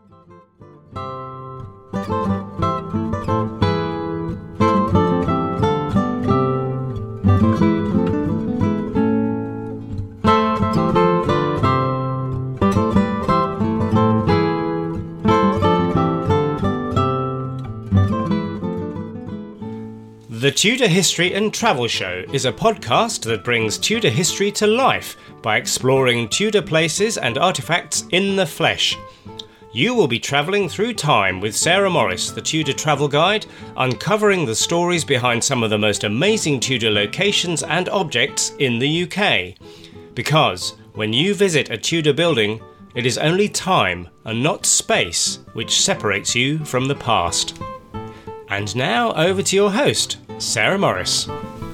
The Tudor History and Travel Show is a podcast that brings Tudor history to life by exploring Tudor places and artefacts in the flesh. You will be travelling through time with Sarah Morris, the Tudor travel guide, uncovering the stories behind some of the most amazing Tudor locations and objects in the UK. Because when you visit a Tudor building, it is only time and not space which separates you from the past. And now over to your host, Sarah Morris.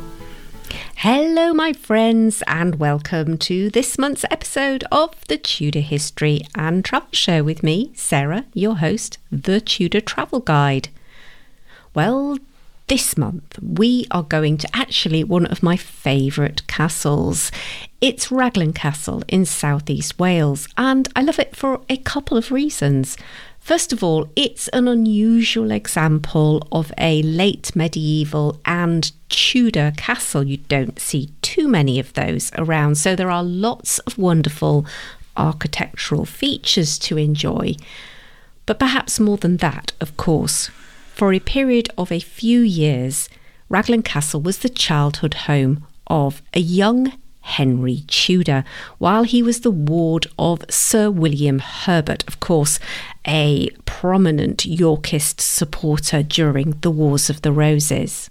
Hello my friends, and welcome to this month's episode of the Tudor History and Travel Show with me, Sarah, your host, the Tudor Travel Guide. Well, this month we are going to actually one of my favourite castles. It's Raglan Castle in southeast Wales, and I love it for a couple of reasons. First of all, it's an unusual example of a late medieval and Tudor castle. You don't see too many of those around, so there are lots of wonderful architectural features to enjoy. But perhaps more than that, of course, for a period of a few years, Raglan Castle was the childhood home of a young Henry Tudor, while he was the ward of Sir William Herbert, of course, a prominent Yorkist supporter during the Wars of the Roses.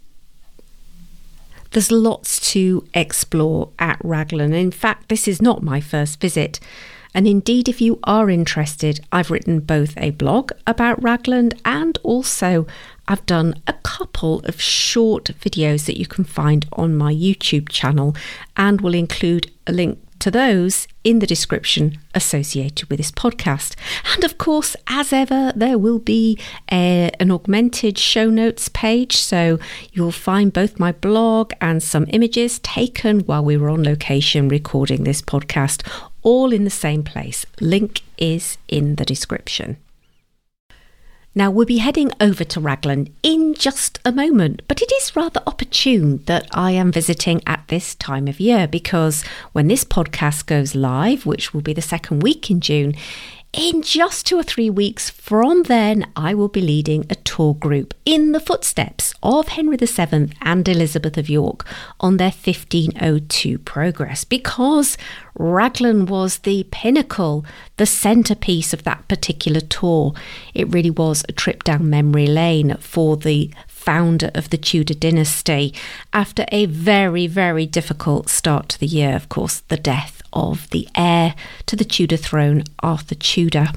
There's lots to explore at Raglan. In fact, this is not my first visit. And indeed, if you are interested, I've written both a blog about Raglan and also I've done a couple of short videos that you can find on my YouTube channel, and will include a link to those in the description associated with this podcast. And of course, as ever, there will be an augmented show notes page, so you'll find both my blog and some images taken while we were on location recording this podcast, all in the same place. Link is in the description. Now, we'll be heading over to Raglan in just a moment, but it is rather opportune that I am visiting at this time of year, because when this podcast goes live, which will be the second week in June, in just 2 or 3 weeks from then, I will be leading a tour group in the footsteps of Henry VII and Elizabeth of York on their 1502 progress, because Raglan was the pinnacle, the centrepiece of that particular tour. It really was a trip down memory lane for the founder of the Tudor dynasty after a very, very difficult start to the year, of course, the death of the heir to the Tudor throne, Arthur Tudor.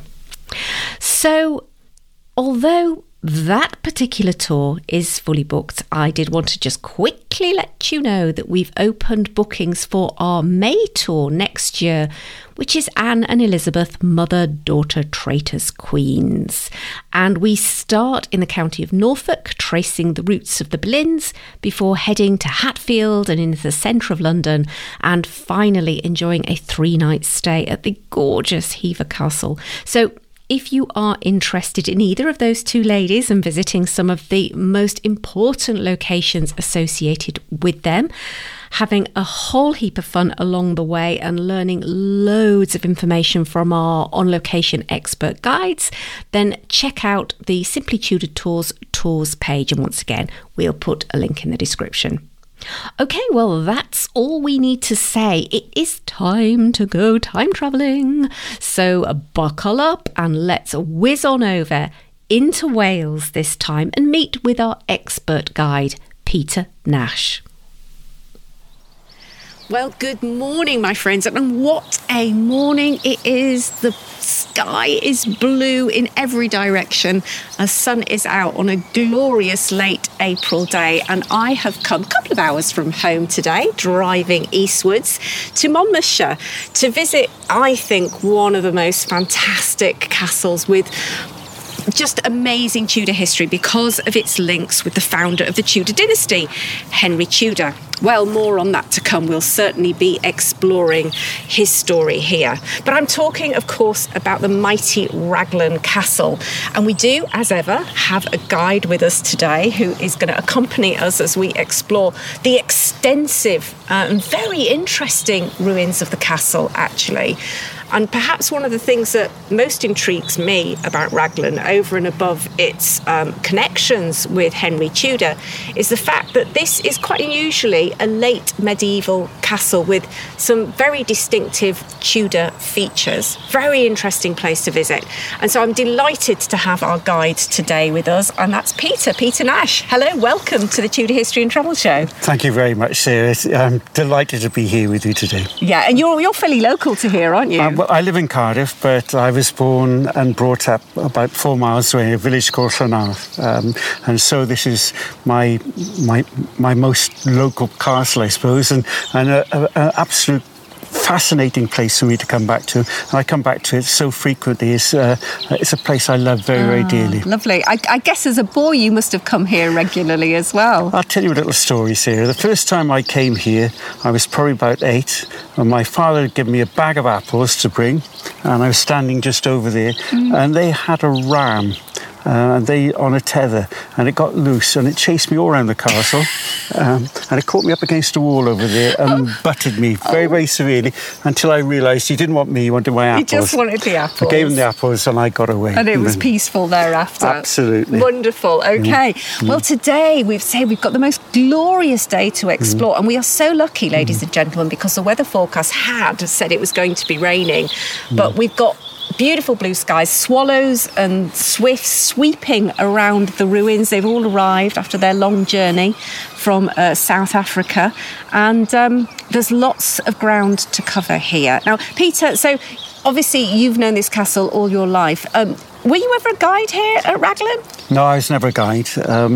So, although that particular tour is fully booked, I did want to just quickly let you know that we've opened bookings for our May tour next year, which is Anne and Elizabeth, Mother, Daughter, Traitors, Queens. And we start in the county of Norfolk, tracing the routes of the Boleyns, before heading to Hatfield and into the centre of London, and finally enjoying a 3-night stay at the gorgeous Hever Castle. So if you are interested in either of those two ladies and visiting some of the most important locations associated with them, having a whole heap of fun along the way and learning loads of information from our on-location expert guides, then check out the Simply Tudor Tours page. And once again, we'll put a link in the description. Okay, well, that's all we need to say. It is time to go time travelling. So buckle up and let's whiz on over into Wales this time and meet with our expert guide, Peter Nash. Well, good morning, my friends, and what a morning it is. The sky is blue in every direction. The sun is out on a glorious late April day, and I have come a couple of hours from home today, driving eastwards to Monmouthshire to visit, I think, one of the most fantastic castles with just amazing Tudor history because of its links with the founder of the Tudor dynasty, Henry Tudor. Well, more on that to come. We'll certainly be exploring his story here. But I'm talking, of course, about the mighty Raglan Castle. And we do, as ever, have a guide with us today who is going to accompany us as we explore the extensive and very interesting ruins of the castle, actually. And perhaps one of the things that most intrigues me about Raglan, over and above its connections with Henry Tudor, is the fact that this is quite unusually a late medieval castle with some very distinctive Tudor features. Very interesting place to visit. And so I'm delighted to have our guide today with us, and that's Peter Nash. Hello, welcome to the Tudor History and Travel Show. Thank you very much, Sarah. I'm delighted to be here with you today. Yeah, and you're fairly local to here, aren't you? Well, I live in Cardiff, but I was born and brought up about 4 miles away in a village called Llanarth. And so this is my most local castle, I suppose, and an absolute fascinating place for me to come back to. And I come back to it so frequently. It's a place I love very, very dearly. Lovely. I guess as a boy you must have come here regularly as well. I'll tell you a little story, Sarah. The first time I came here, I was probably about 8, and my father had given me a bag of apples to bring, and I was standing just over there, and they had a ram. On a tether, and it got loose and it chased me all around the castle, and it caught me up against a wall over there and butted me very, very severely until I realised he didn't want me, he wanted my apples. He just wanted the apples. I gave him the apples and I got away. And it was peaceful thereafter. Absolutely. Wonderful. Okay. Well, today we've got the most glorious day to explore, and we are so lucky, ladies and gentlemen, because the weather forecast had said it was going to be raining, but we've got beautiful blue skies, swallows and swifts sweeping around the ruins. They've all arrived after their long journey from South Africa, and there's lots of ground to cover here. Now, Peter, so obviously you've known this castle all your life. Were you ever a guide here at Raglan? No, I was never a guide.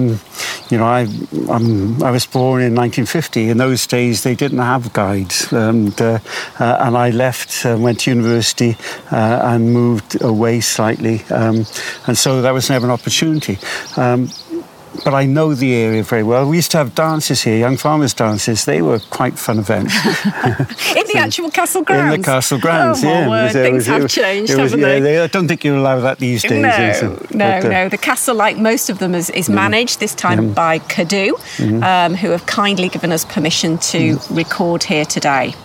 I was born in 1950. In those days, they didn't have guides, and I left, went to university, and moved away slightly, and so that was never an opportunity. But I know the area very well. We used to have dances here, young farmers' dances. They were quite fun events. In the actual castle grounds? In the castle grounds, yeah. Word. Things have changed, haven't they? I don't think you allow that these days. No. The castle, like most of them, is managed, this time by Cadw, who have kindly given us permission to record here today.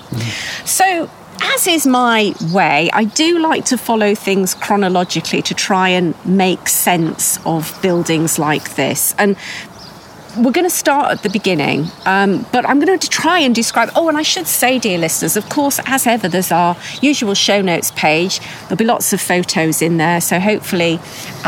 So, as is my way, I do like to follow things chronologically to try and make sense of buildings like this. And we're going to start at the beginning, but I'm going to try and describe... Oh, and I should say, dear listeners, of course, as ever, there's our usual show notes page. There'll be lots of photos in there, so hopefully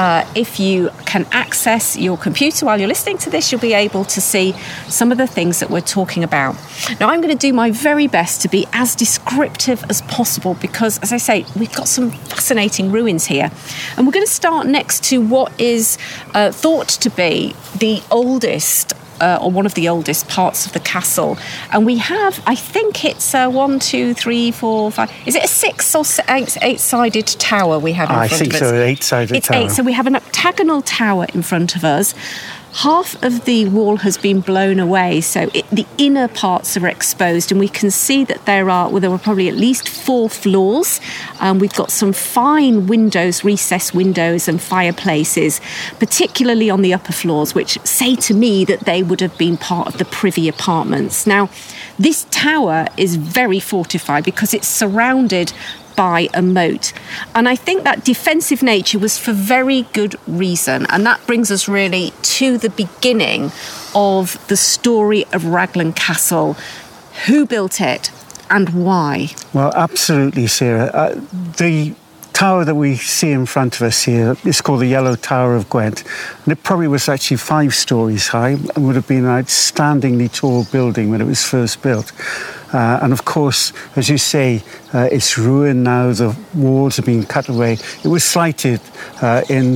if you can access your computer while you're listening to this, you'll be able to see some of the things that we're talking about. Now, I'm going to do my very best to be as descriptive as possible because, as I say, we've got some fascinating ruins here. And we're going to start next to what is thought to be the oldest or one of the oldest parts of the castle. And we have, I think it's 1, 2, 3, 4, 5... Is it a 6 or 8-sided tower we have in front of us? I think so, 8-sided tower. It's 8, so we have an octagonal tower in front of us. Half of the wall has been blown away, so the inner parts are exposed, and we can see that there were probably at least 4 floors. We've got some fine windows, recessed windows and fireplaces, particularly on the upper floors, which say to me that they would have been part of the privy apartments. Now, this tower is very fortified because it's surrounded by a moat. And I think that defensive nature was for very good reason. And that brings us really to the beginning of the story of Raglan Castle. Who built it and why? Well, absolutely, Sarah. The tower that we see in front of us here is called the Yellow Tower of Gwent. And it probably was actually 5 stories high and would have been an outstandingly tall building when it was first built. And of course, as you say, it's ruined now. The walls have been cut away. It was slighted in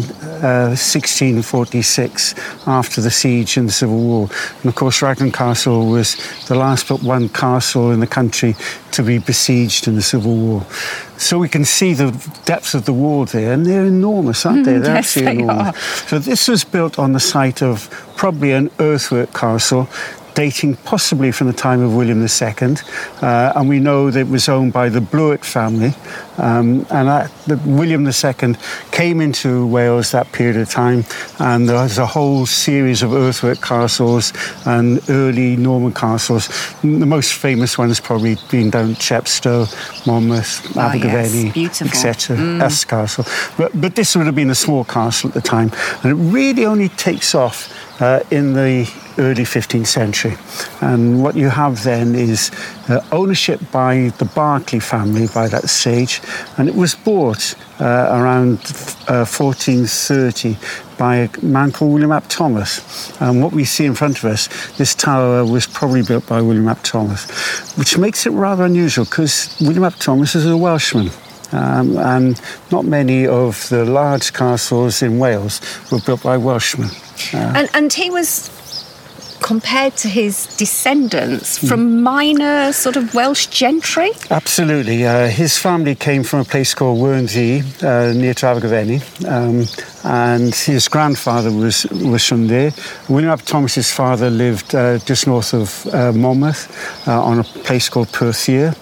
1646 after the siege and the Civil War. And of course, Raglan Castle was the last but one castle in the country to be besieged in the Civil War. So we can see the depths of the wall there, and they're enormous, aren't they? They're yes, absolutely they enormous. are. So this was built on the site of probably an earthwork castle, dating possibly from the time of William II, and we know that it was owned by the Blewett family, William II came into Wales that period of time, and there was a whole series of earthwork castles and early Norman castles. The most famous one has probably been down Chepstow, Monmouth, Abergavenny, etc. Usk Castle. But this would have been a small castle at the time, and it really only takes off in the early 15th century. And what you have then is ownership by the Berkeley family by that stage, and it was bought around 1430 by a man called William ap Thomas. And what we see in front of us, this tower was probably built by William ap Thomas, which makes it rather unusual because William ap Thomas is a Welshman. And not many of the large castles in Wales were built by Welshmen. And he was compared to his descendants from minor sort of Welsh gentry? Absolutely. His family came from a place called Werndsey, near to Abergavenny, and his grandfather was from there. William ap Thomas's father lived just north of Monmouth, on a place called Perthia.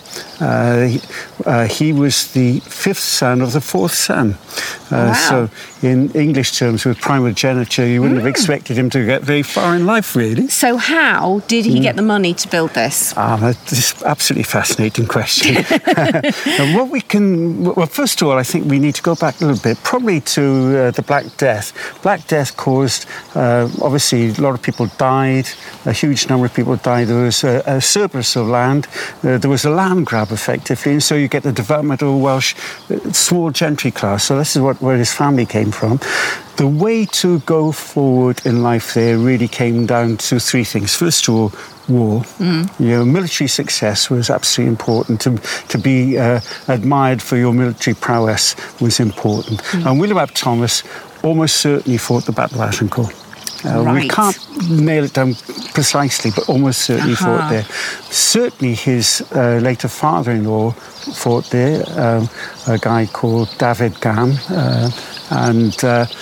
He was the fifth son of the fourth son. Wow. So in English terms, with primogeniture, you wouldn't have expected him to get very far in life, really. So how did he get the money to build this? That's an absolutely fascinating question. Well, first of all, I think we need to go back a little bit, probably to the Black Death. Black Death caused, obviously, a lot of people died, a huge number of people died. There was a surplus of land. There was a land grab, effectively, and so you get the development of a Welsh small gentry class. So this is where his family came from. The way to go forward in life there really came down to three things. First of all, war. Military success was absolutely important. To be admired for your military prowess was important. And William ap Thomas almost certainly fought the Battle of Agincourt. Right. We can't nail it down precisely, but almost certainly fought there. Certainly his later father-in-law fought there, a guy called David Gam, and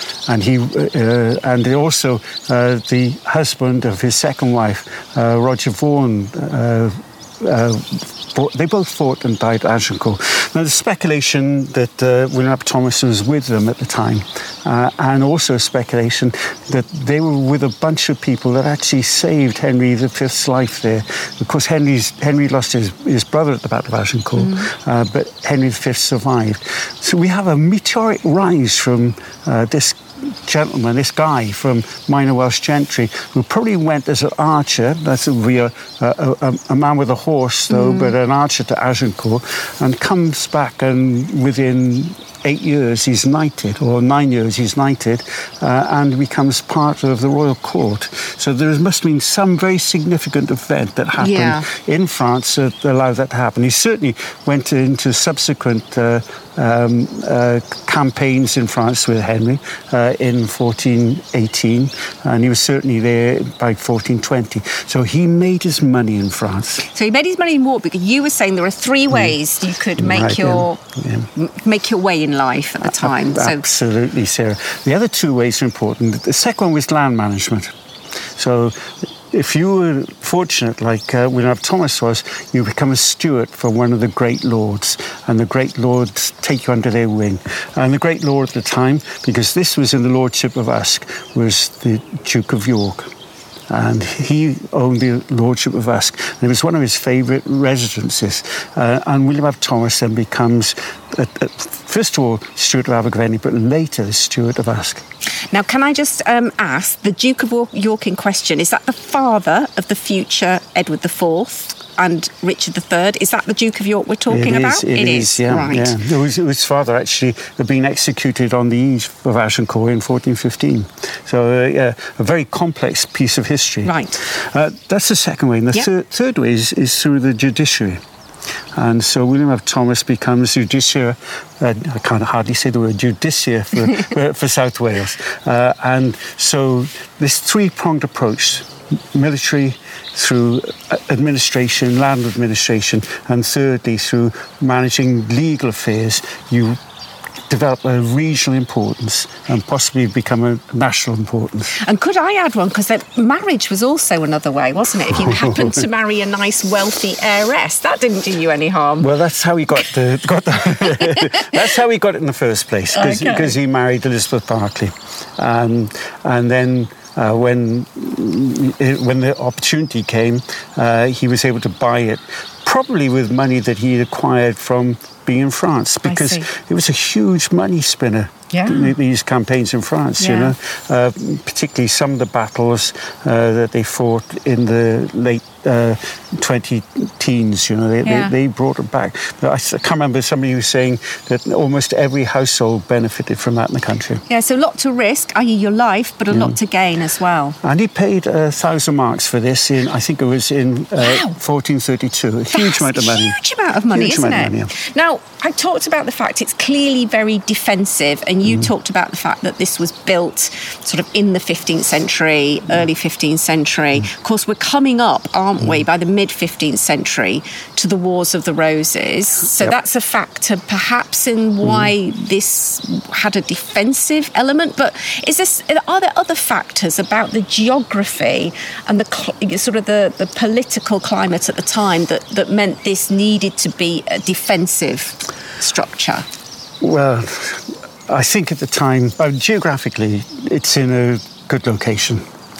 also the husband of his second wife, Roger Vaughan. They both fought and died at Agincourt. Now, there's speculation that William ap Thomas was with them at the time, and also speculation that they were with a bunch of people that actually saved Henry V's life there. Of course, Henry lost his brother at the Battle of Agincourt, but Henry V survived. So we have a meteoric rise from this gentleman, this guy from minor Welsh gentry, who probably went as an archer. That would be a man with a horse, though, but an archer to Agincourt, and comes back, and within 8 years he's knighted, or 9 years he's knighted, and becomes part of the royal court. So there must have been some very significant event that happened in France that allowed that to happen. He certainly went into subsequent campaigns in France with Henry in 1418, and he was certainly there by 1420. So he made his money in France. So he made his money in war, because you were saying there are three ways you could make make your way in life at the time. Absolutely, Sarah. The other two ways are important. The second one was land management. So if you were fortunate, like William ap Thomas was, you become a steward for one of the great lords, and the great lords take you under their wing. And the great lord at the time, because this was in the lordship of Usk, was the Duke of York. And he owned the lordship of Usk, and it was one of his favourite residences. And William ap Thomas then becomes, first of all, Steward of Abergavenny, but later the Steward of Usk. Now, can I just ask, the Duke of York in question, is that the father of the future Edward IV? and Richard III. Is that the Duke of York we're talking about? It is, yeah. Right. Yeah. His father actually had been executed on the eve of Agincourt in 1415. So, a very complex piece of history. Right. That's the second way. And the third way is through the judiciary. And so William F. Thomas becomes justiciar. I can't hardly say the word justiciar for South Wales. And so this three-pronged approach, military, through administration, land administration, and thirdly through managing legal affairs, you develop a regional importance and possibly become a national importance. And could I add one? Because marriage was also another way, wasn't it? If you happened to marry a nice, wealthy heiress, that didn't do you any harm. Well, that's how he got that's how he got it in the first place, because he married Elizabeth Berkeley, and then. When the opportunity came, he was able to buy it, probably with money that he acquired from being in France, because it was a huge money spinner. Yeah. These campaigns in France, you know, particularly some of the battles that they fought in the late 20-teens, you know, they brought it back. But I can't remember, somebody was saying that almost every household benefited from that in the country. Yeah, so a lot to risk, i.e. your life, but a lot to gain as well. And he paid 1,000 marks for this in, I think it was in 1432. A huge amount of money. Huge amount of money, isn't it? Now, I talked about the fact it's clearly very defensive, and you talked about the fact that this was built sort of in the 15th century, early 15th century. Of course, we're coming up, aren't we, by the mid-15th century to the Wars of the Roses. So that's a factor perhaps in why this had a defensive element. But are there other factors about the geography and the sort of the political climate at the time that meant this needed to be a defensive structure? Well, I think at the time, geographically, it's in a good location.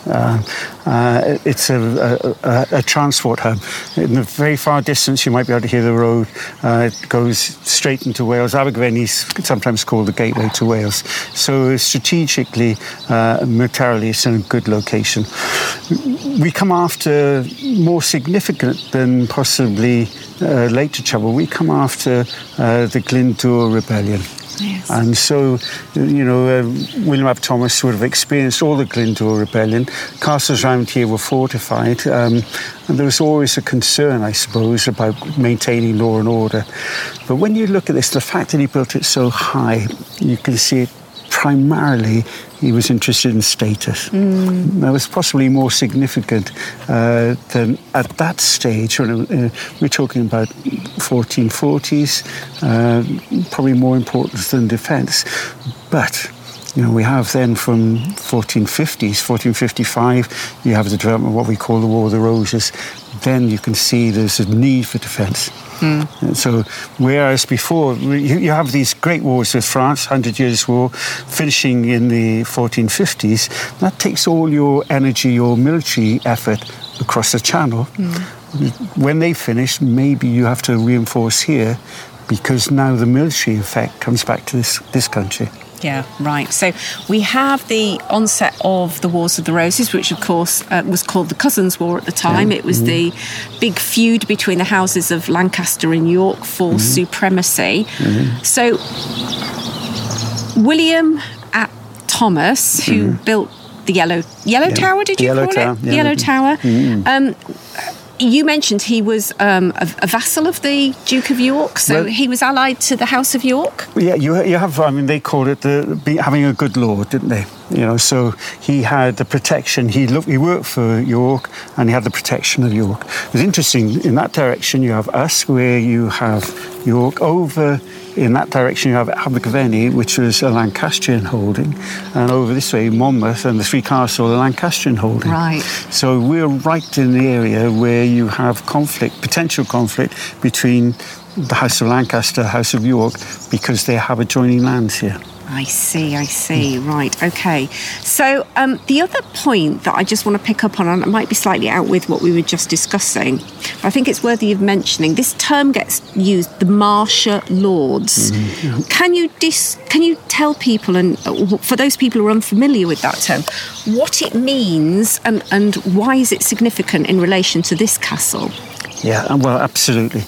It's a transport hub. In the very far distance, you might be able to hear the road. It goes straight into Wales. Abergavenny is sometimes called the gateway to Wales. So strategically, militarily, it's in a good location. We come after more significant than possibly later trouble. We come after the Glyndŵr Rebellion. Yes. And so, you know, William Ap Thomas would have experienced all the Glyndŵr Rebellion. Castles round here were fortified, and there was always a concern, I suppose, about maintaining law and order. But when you look at this, the fact that he built it so high, you can see it primarily he was interested in status. That was possibly more significant than at that stage. When we're talking about 1440s, probably more important than defence. But you know, we have then from 1450s, 1455, you have the development of what we call the War of the Roses. Then you can see there's a need for defence. So whereas before, you have these great wars with France, 100 Years' War, finishing in the 1450s, that takes all your energy, your military effort across the channel. When they finish, maybe you have to reinforce here, because now the military effect comes back to this country. Yeah, right. So we have the onset of the Wars of the Roses, which, of course, was called the Cousins' War at the time. It was the big feud between the houses of Lancaster and York for supremacy. So William Ap Thomas, who built the Yellow Tower, did you call it? Yellow Tower. You mentioned he was a vassal of the Duke of York, so he was allied to the House of York? Yeah, you have, I mean, they called it having a good lord, didn't they? You know, so he had the protection. He worked for York, and he had the protection of York. It was interesting, in that direction you have us, where you have York. Over in that direction you have Abergavenny, which was a Lancastrian holding, and over this way Monmouth and the Three Castles, a Lancastrian holding. Right. So we're right in the area where you have potential conflict between the House of Lancaster, House of York, because they have adjoining lands here. I see. Right, okay. So the other point that I just want to pick up on, and it might be slightly out with what we were just discussing, but I think it's worthy of mentioning, this term gets used, the Marcher Lords. Mm-hmm. Can you tell people, and for those people who are unfamiliar with that term, what it means and why is it significant in relation to this castle? Yeah, well, absolutely.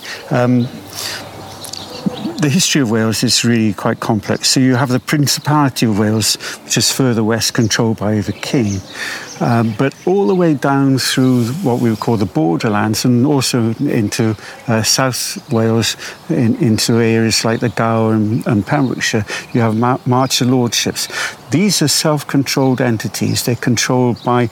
The history of Wales is really quite complex. So you have the Principality of Wales, which is further west, controlled by the king. But all the way down through what we would call the borderlands and also into South Wales, into areas like the Gower and Pembrokeshire, you have Marcher Lordships. These are self-controlled entities. They're controlled by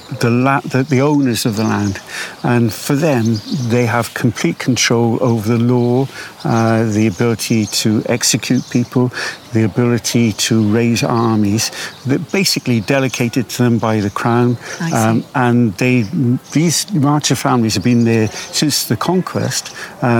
the owners of the land. And for them, they have complete control over the law, the ability to execute people, the ability to raise armies, that basically delegated to them by the crown. And these Marcher families have been there since the conquest.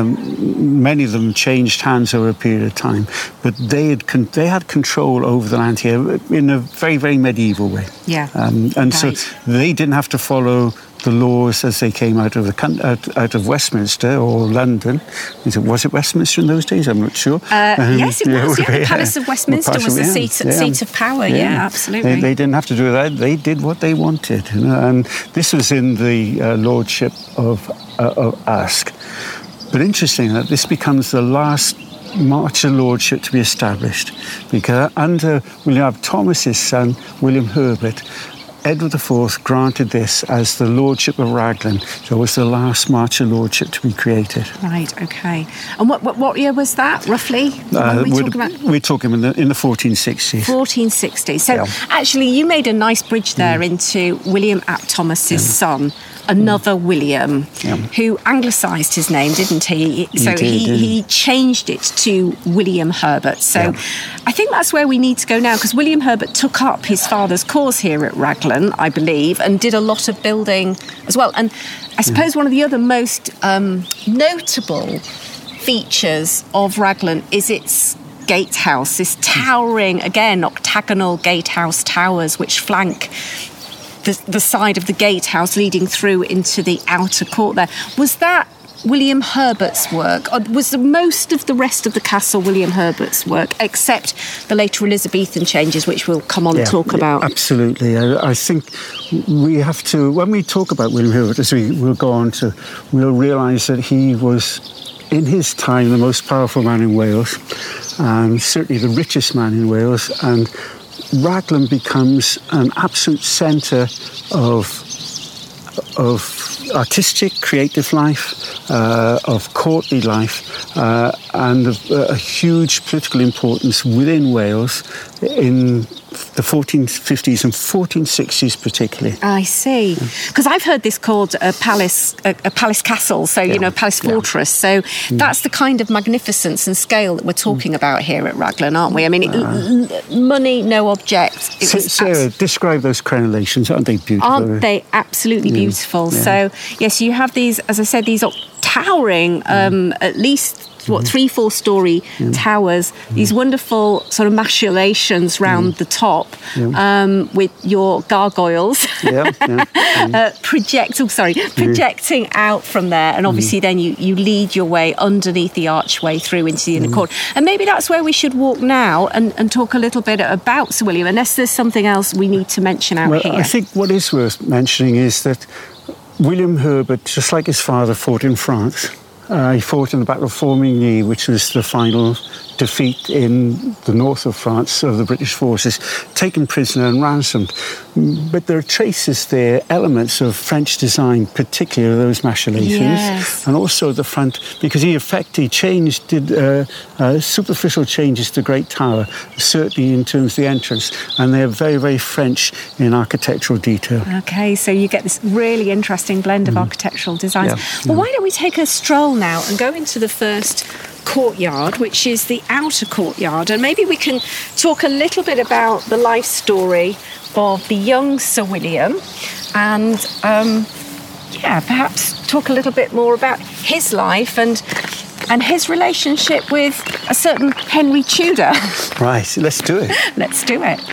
Many of them changed hands over a period of time, but they had control over the land here in a very, very medieval way. Yeah. So they didn't have to follow the laws as they came out of Westminster or London. Was it Westminster in those days? I'm not sure. Yes, it was. The Palace of Westminster was the seat of power. Yeah, absolutely. They didn't have to do that. They did what they wanted. And this was in the lordship of Usk. But interesting that this becomes the last Marcher Lordship to be established, because under William Thomas's son, William Herbert, Edward IV granted this as the Lordship of Raglan. So it was the last Marcher Lordship to be created. Right, okay. And what year was that, roughly? We're talking in the 1460s. 1460s. So actually, you made a nice bridge there into William ap Thomas's son, another William, who anglicised his name, didn't he? So he changed it to William Herbert. So I think that's where we need to go now, because William Herbert took up his father's cause here at Raglan, I believe, and did a lot of building as well. And I suppose one of the other most notable features of Raglan is its gatehouse, this towering, again, octagonal gatehouse towers which flank the side of the gatehouse leading through into the outer court there. Was that William Herbert's work? Or was most of the rest of the castle William Herbert's work, except the later Elizabethan changes, which we'll come on to talk about? Absolutely. I think we have to, when we talk about William Herbert, as we'll go on to, we'll realise that he was, in his time, the most powerful man in Wales, and certainly the richest man in Wales, and Raglan becomes an absolute centre of artistic, creative life, of courtly life, and of a huge political importance within Wales in the 1450s and 1460s particularly. I see. Because I've heard this called a palace castle, so, you know, palace fortress. So that's the kind of magnificence and scale that we're talking about here at Raglan, aren't we? I mean, money, no object. Sarah, describe those crenellations. Aren't they beautiful? Aren't they absolutely beautiful? Yeah. So, yes, you have these, as I said, these towering, at least 3-4 story towers, these wonderful sort of machicolations round the top, with your gargoyles projecting out from there, and obviously then you lead your way underneath the archway through into the inner court. And maybe that's where we should walk now and talk a little bit about Sir William, unless there's something else we need to mention out here. I think what is worth mentioning is that William Herbert, just like his father, fought in France. He fought in the Battle of Formigny, which was the final defeat in the north of France of the British forces, taken prisoner and ransomed. But there are traces there, elements of French design, particularly those machicolations, and also the front, because he effectively did superficial changes to the Great Tower, certainly in terms of the entrance, and they're very, very French in architectural detail. Okay, so you get this really interesting blend of architectural designs. Well, why don't we take a stroll now and go into the first courtyard, which is the outer courtyard, and maybe we can talk a little bit about the life story of the young Sir William, and perhaps talk a little bit more about his life and and his relationship with a certain Henry Tudor. Right, let's do it. Let's do it.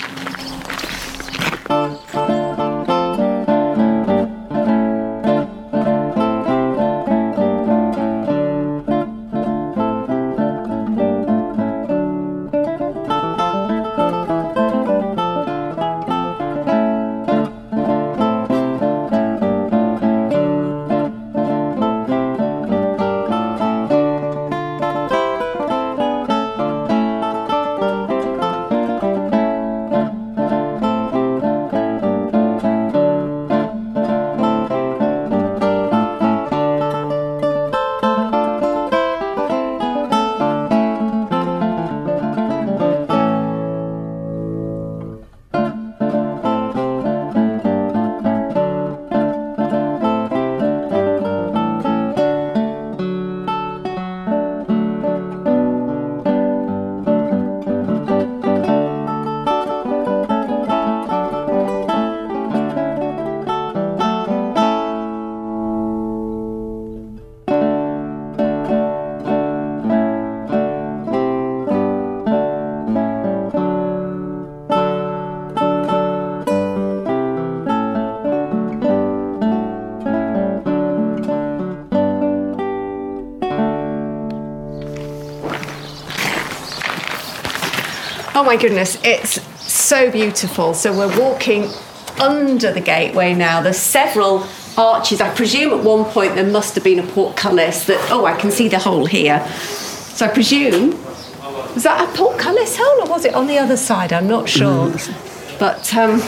Oh my goodness, it's so beautiful. So we're walking under the gateway now. There's several arches. I presume at one point there must have been a portcullis that, oh, I can see the hole here. So I presume, was that a portcullis hole or was it on the other side? I'm not sure. But, and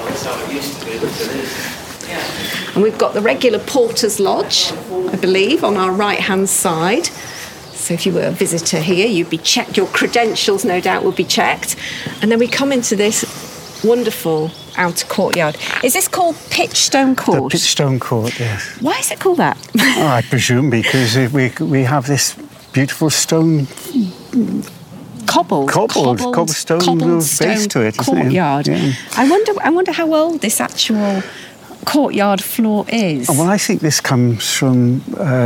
we've got the regular Porter's Lodge, I believe, on our right-hand side. So if you were a visitor here, you'd be checked. Your credentials, no doubt, would be checked. And then we come into this wonderful outer courtyard. Is this called Pitchstone Court? The Pitchstone Court, yes. Why is it called that? Oh, I presume because we have this beautiful stone... cobblestone base to it, courtyard. Isn't it? Yeah. I wonder how old this actual courtyard floor is. Well, I think this comes from...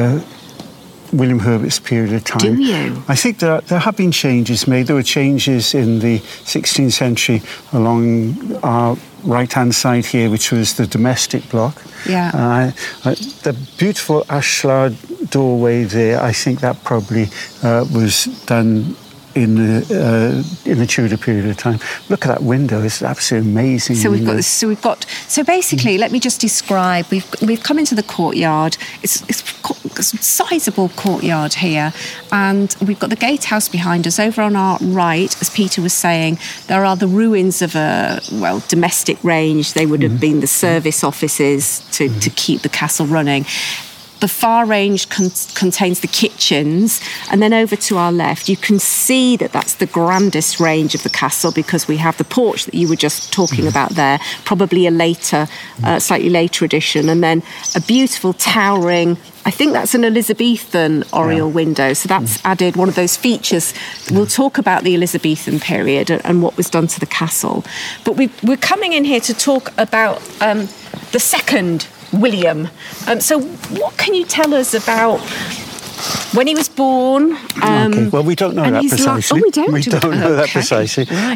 William Herbert's period of time. Do you? I think there have been changes made. There were changes in the 16th century along our right-hand side here, which was the domestic block. Yeah. The beautiful ashlar doorway there, I think that probably was done in the Tudor period of time. Look at that window; it's absolutely amazing. So we've got this. So basically, let me just describe. We've come into the courtyard. It's a sizable courtyard here, and we've got the gatehouse behind us. Over on our right, as Peter was saying, there are the ruins of a domestic range. They would have been the service offices to keep the castle running. The far range contains the kitchens, and then over to our left, you can see that that's the grandest range of the castle because we have the porch that you were just talking about there, probably a slightly later addition, and then a beautiful towering, I think that's an Elizabethan oriel window, so that's added one of those features. We'll talk about the Elizabethan period and what was done to the castle. But we're coming in here to talk about the second William. So what can you tell us about when he was born? Okay. Well, we don't know that precisely. We don't know that precisely. Right.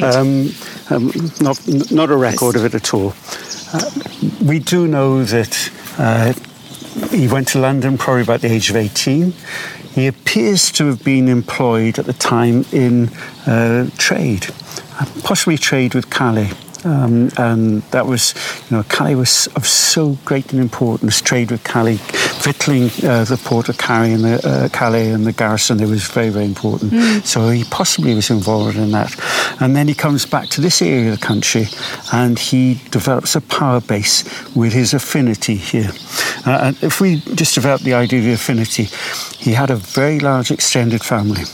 Not a record of it at all. We do know that he went to London probably about the age of 18. He appears to have been employed at the time in trade, possibly trade with Calais. And that was, Calais was of so great an importance. Trade with Calais, victualling the port of Calais and the garrison, it was very, very important. So he possibly was involved in that. And then he comes back to this area of the country and he develops a power base with his affinity here. And if we just develop the idea of the affinity, he had a very large extended family.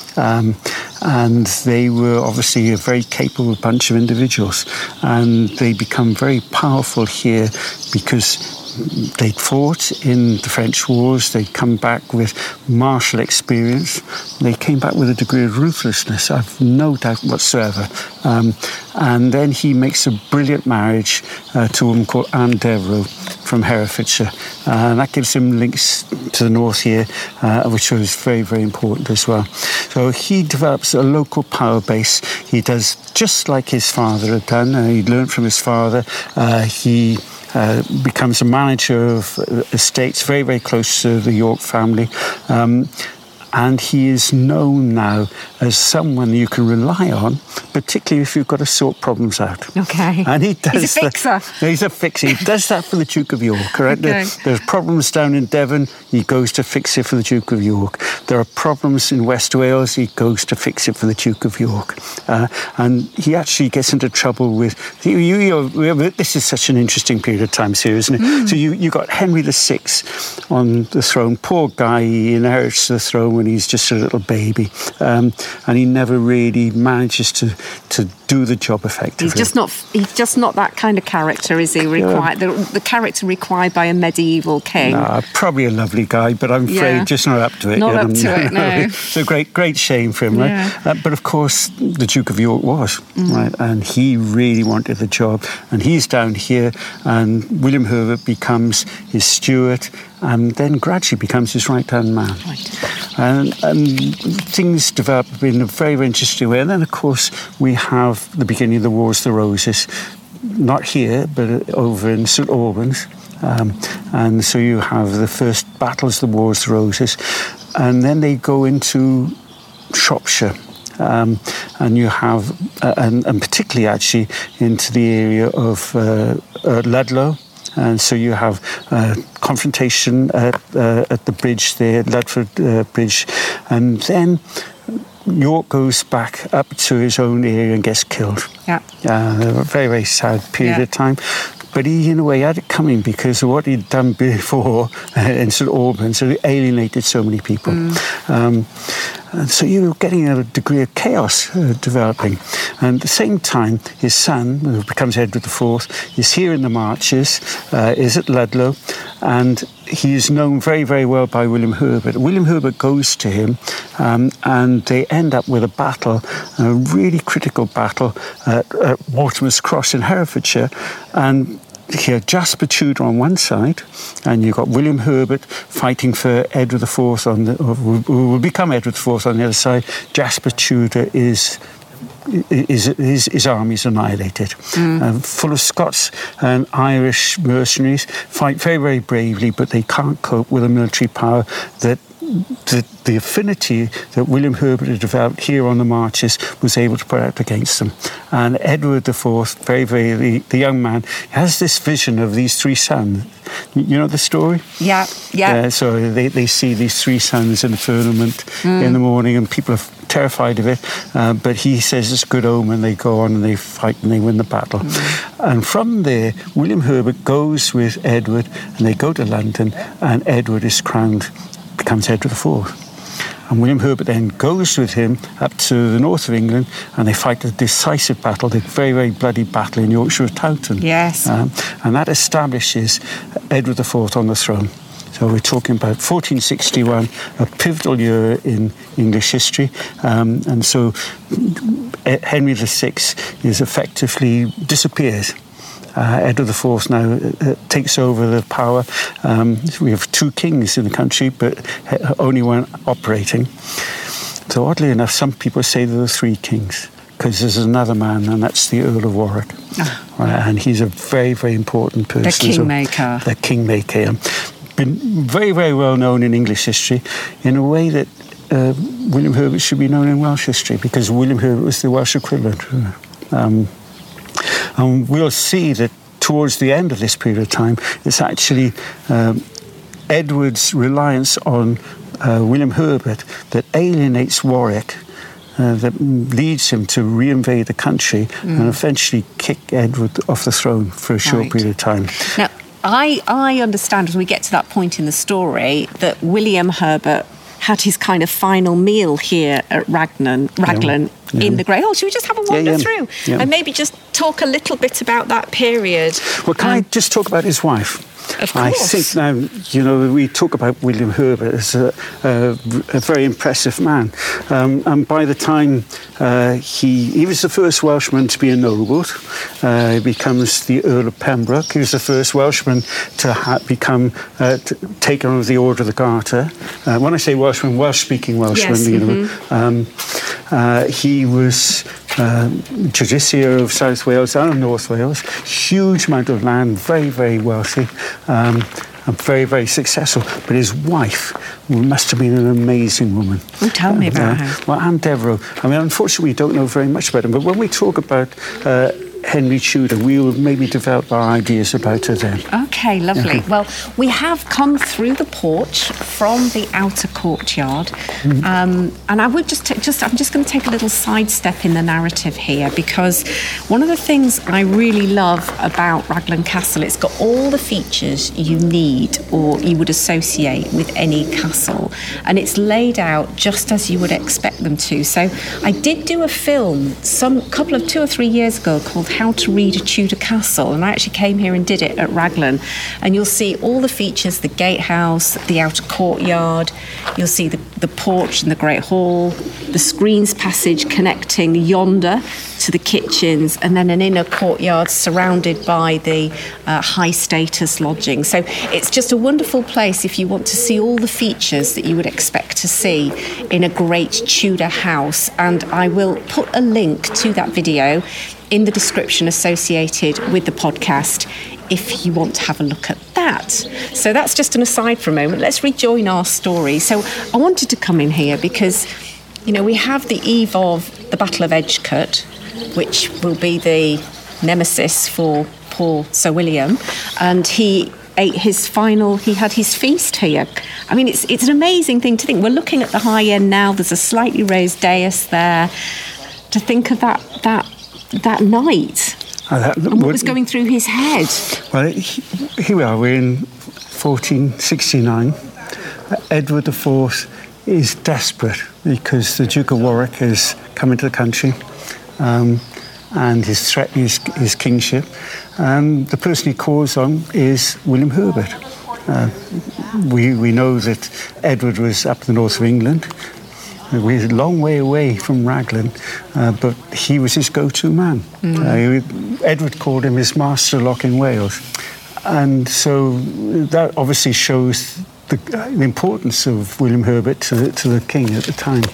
And they were obviously a very capable bunch of individuals, and they become very powerful here because they'd fought in the French wars. They'd come back with martial experience. They came back with a degree of ruthlessness, I've no doubt whatsoever. And then he makes a brilliant marriage to a woman called Anne Devereux from Herefordshire. And that gives him links to the north here, which was very, very important as well. So he develops a local power base. He does just like his father had done. He learned from his father. He becomes a manager of estates very, very close to the York family. And he is known now as someone you can rely on, particularly if you've got to sort problems out. Okay. And he does. He's a fixer. He's a fixer. He does that for the Duke of York, right? Okay. There's problems down in Devon, he goes to fix it for the Duke of York. There are problems in West Wales, he goes to fix it for the Duke of York. And he actually gets into trouble with... this is such an interesting period of time here, isn't it? So you got Henry VI on the throne. Poor guy, he inherits the throne when he's just a little baby. And he never really manages to do the job effectively. He's just not that kind of character, is he? The character required by a medieval king. No, probably a lovely guy, but I'm afraid just not up to it. Not up to it, no. It's a great shame for him, right? But of course, the Duke of York was, right? And he really wanted the job. And he's down here, and William Herbert becomes his steward, and then gradually becomes his right-hand man. Right. And things develop in a very, very interesting way. And then, of course, we have the beginning of the Wars of the Roses, not here, but over in St Albans. And so you have the first battles, the Wars of the Roses, and then they go into Shropshire. And you have, and particularly actually into the area of Ludlow. And so you have confrontation at the bridge there, Ludford Bridge. And then York goes back up to his own area and gets killed. Yeah. A very, very sad period of time. But he, in a way, had it coming because of what he'd done before in St Albans. So he alienated so many people. And so you're getting a degree of chaos developing. And at the same time, his son, who becomes Edward IV, is here in the Marches, is at Ludlow, and he is known very, very well by William Herbert. William Herbert goes to him, and they end up with a battle, a really critical battle at Mortimer's Cross in Herefordshire, and here, Jasper Tudor on one side, and you've got William Herbert fighting for Edward IV who will become Edward IV on the other side. Jasper Tudor his army is annihilated. Full of Scots and Irish mercenaries, fight very, very bravely, but they can't cope with a military power that the affinity that William Herbert had developed here on the Marches was able to put out against them. And Edward IV, the young man, has this vision of these three sons. You know the story? Yeah. So they see these three sons in the firmament in the morning, and people are terrified of it. But he says it's a good omen. They go on and they fight and they win the battle. And from there, William Herbert goes with Edward, and they go to London, and Edward is crowned, becomes Edward IV. And William Herbert then goes with him up to the north of England, and they fight a decisive battle, the very, very bloody battle in Yorkshire of Towton. Yes. And that establishes Edward IV on the throne. So we're talking about 1461, a pivotal year in English history. And so Henry VI is effectively disappears. Edward IV now takes over the power. We have two kings in the country, but only one operating. So oddly enough, some people say there are three kings, because there's another man, and that's the Earl of Warwick. And he's a very, very important person. The kingmaker. The kingmaker. Been very, very well known in English history in a way that William Herbert should be known in Welsh history, because William Herbert was the Welsh equivalent. And we'll see that towards the end of this period of time, it's actually Edward's reliance on William Herbert that alienates Warwick, that leads him to reinvade the country and eventually kick Edward off the throne for a short period of time. Now, I understand as we get to that point in the story that William Herbert had his kind of final meal here at Raglan in the Great Hall. Should we just have a wander through Yeah. and maybe just talk a little bit about that period? Well, can I just talk about his wife? Of I course. think now, we talk about William Herbert as a very impressive man. And by the time he was the first Welshman to be ennobled, he becomes the Earl of Pembroke. He was the first Welshman to become taken under the Order of the Garter. When I say Welshman, Welsh-speaking Welshman. Yes, He was Justiciar of South Wales and of North Wales. Huge amount of land, very, very wealthy. And very, very successful. But his wife must have been an amazing woman. Oh, tell me about her. Well, Anne Devereux. I mean, unfortunately, we don't know very much about him. But when we talk about Henry Tudor, we'll maybe develop our ideas about her then. Okay, lovely. Well, we have come through the porch from the outer courtyard, and I would I'm just going to take a little sidestep in the narrative here, because one of the things I really love about Raglan Castle, it's got all the features you need or you would associate with any castle, and it's laid out just as you would expect them to. So I did do a film 2 or 3 years ago called How to Read a Tudor Castle, and I actually came here and did it at Raglan, and you'll see all the features: the gatehouse, the outer courtyard, you'll see the porch and the Great Hall, the screens passage connecting yonder to the kitchens, and then an inner courtyard surrounded by the high status lodging. So it's just a wonderful place if you want to see all the features that you would expect to see in a great Tudor house, and I will put a link to that video in the description associated with the podcast if you want to have a look at that. So that's just an aside for a moment. Let's rejoin our story. So I wanted to come in here because, we have the eve of the Battle of Edgecote, which will be the nemesis for poor Sir William, and he had his feast here. I mean, it's an amazing thing to think. We're looking at the high end now. There's a slightly raised dais there. To think of that night and what was going through his head. Well, here we are. We're in 1469. Edward IV is desperate because the Duke of Warwick has come into the country and is threatening his kingship. And the person he calls on is William Herbert. We know that Edward was up the north of England. We're a long way away from Raglan, but he was his go-to man. Edward called him his master lock in Wales. And so that obviously shows the importance of William Herbert to the king at the time.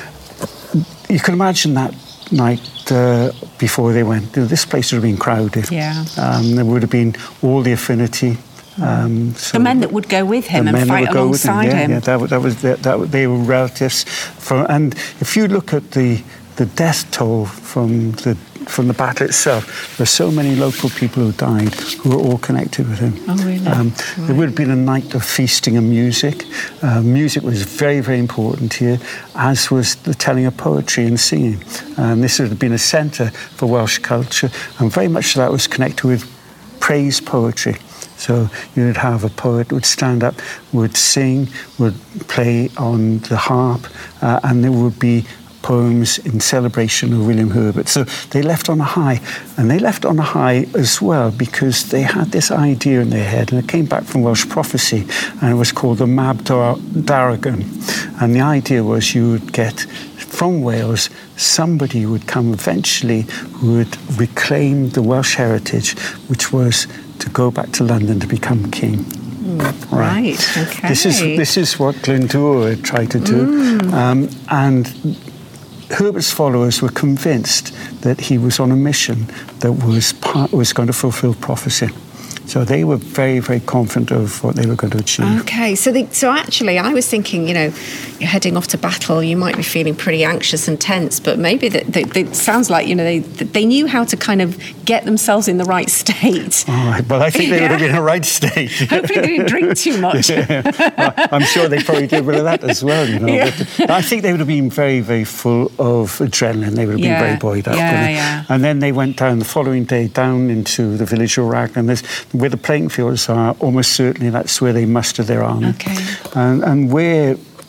You can imagine that night before they went, this place would have been crowded. Yeah. There would have been all the affinity. So the men that would go with him and fight alongside him. Yeah, they were relatives. And if you look at the death toll from the battle itself, there are so many local people who died who were all connected with him. Oh, really? There would have been a night of feasting and music. Music was very, very important here, as was the telling of poetry and singing. This would have been a centre for Welsh culture, and very much that was connected with praise poetry. So you'd have a poet would stand up, would sing, would play on the harp, and there would be poems in celebration of William Herbert. So they left on a high, and they left on a high as well because they had this idea in their head, and it came back from Welsh prophecy, and it was called the Mab Darogan. And the idea was you would get from Wales, somebody would come eventually who would reclaim the Welsh heritage, which was to go back to London to become king. Right. Okay. This is what Glyndŵr had tried to do, and Herbert's followers were convinced that he was on a mission that was going to fulfil prophecy. So they were very, very confident of what they were going to achieve. Okay, so actually, I was thinking, you're heading off to battle, you might be feeling pretty anxious and tense, but maybe it sounds like, they knew how to kind of get themselves in the right state. All right, well, I think they would have been in the right state. Hopefully they didn't drink too much. I'm sure they probably did a bit of that as well, Yeah. But I think they would have been very, very full of adrenaline. They would have been very buoyed up. Yeah. And then they went down the following day, down into the village of Raglan, where the playing fields are. Almost certainly that's where they mustered their army. Okay. And where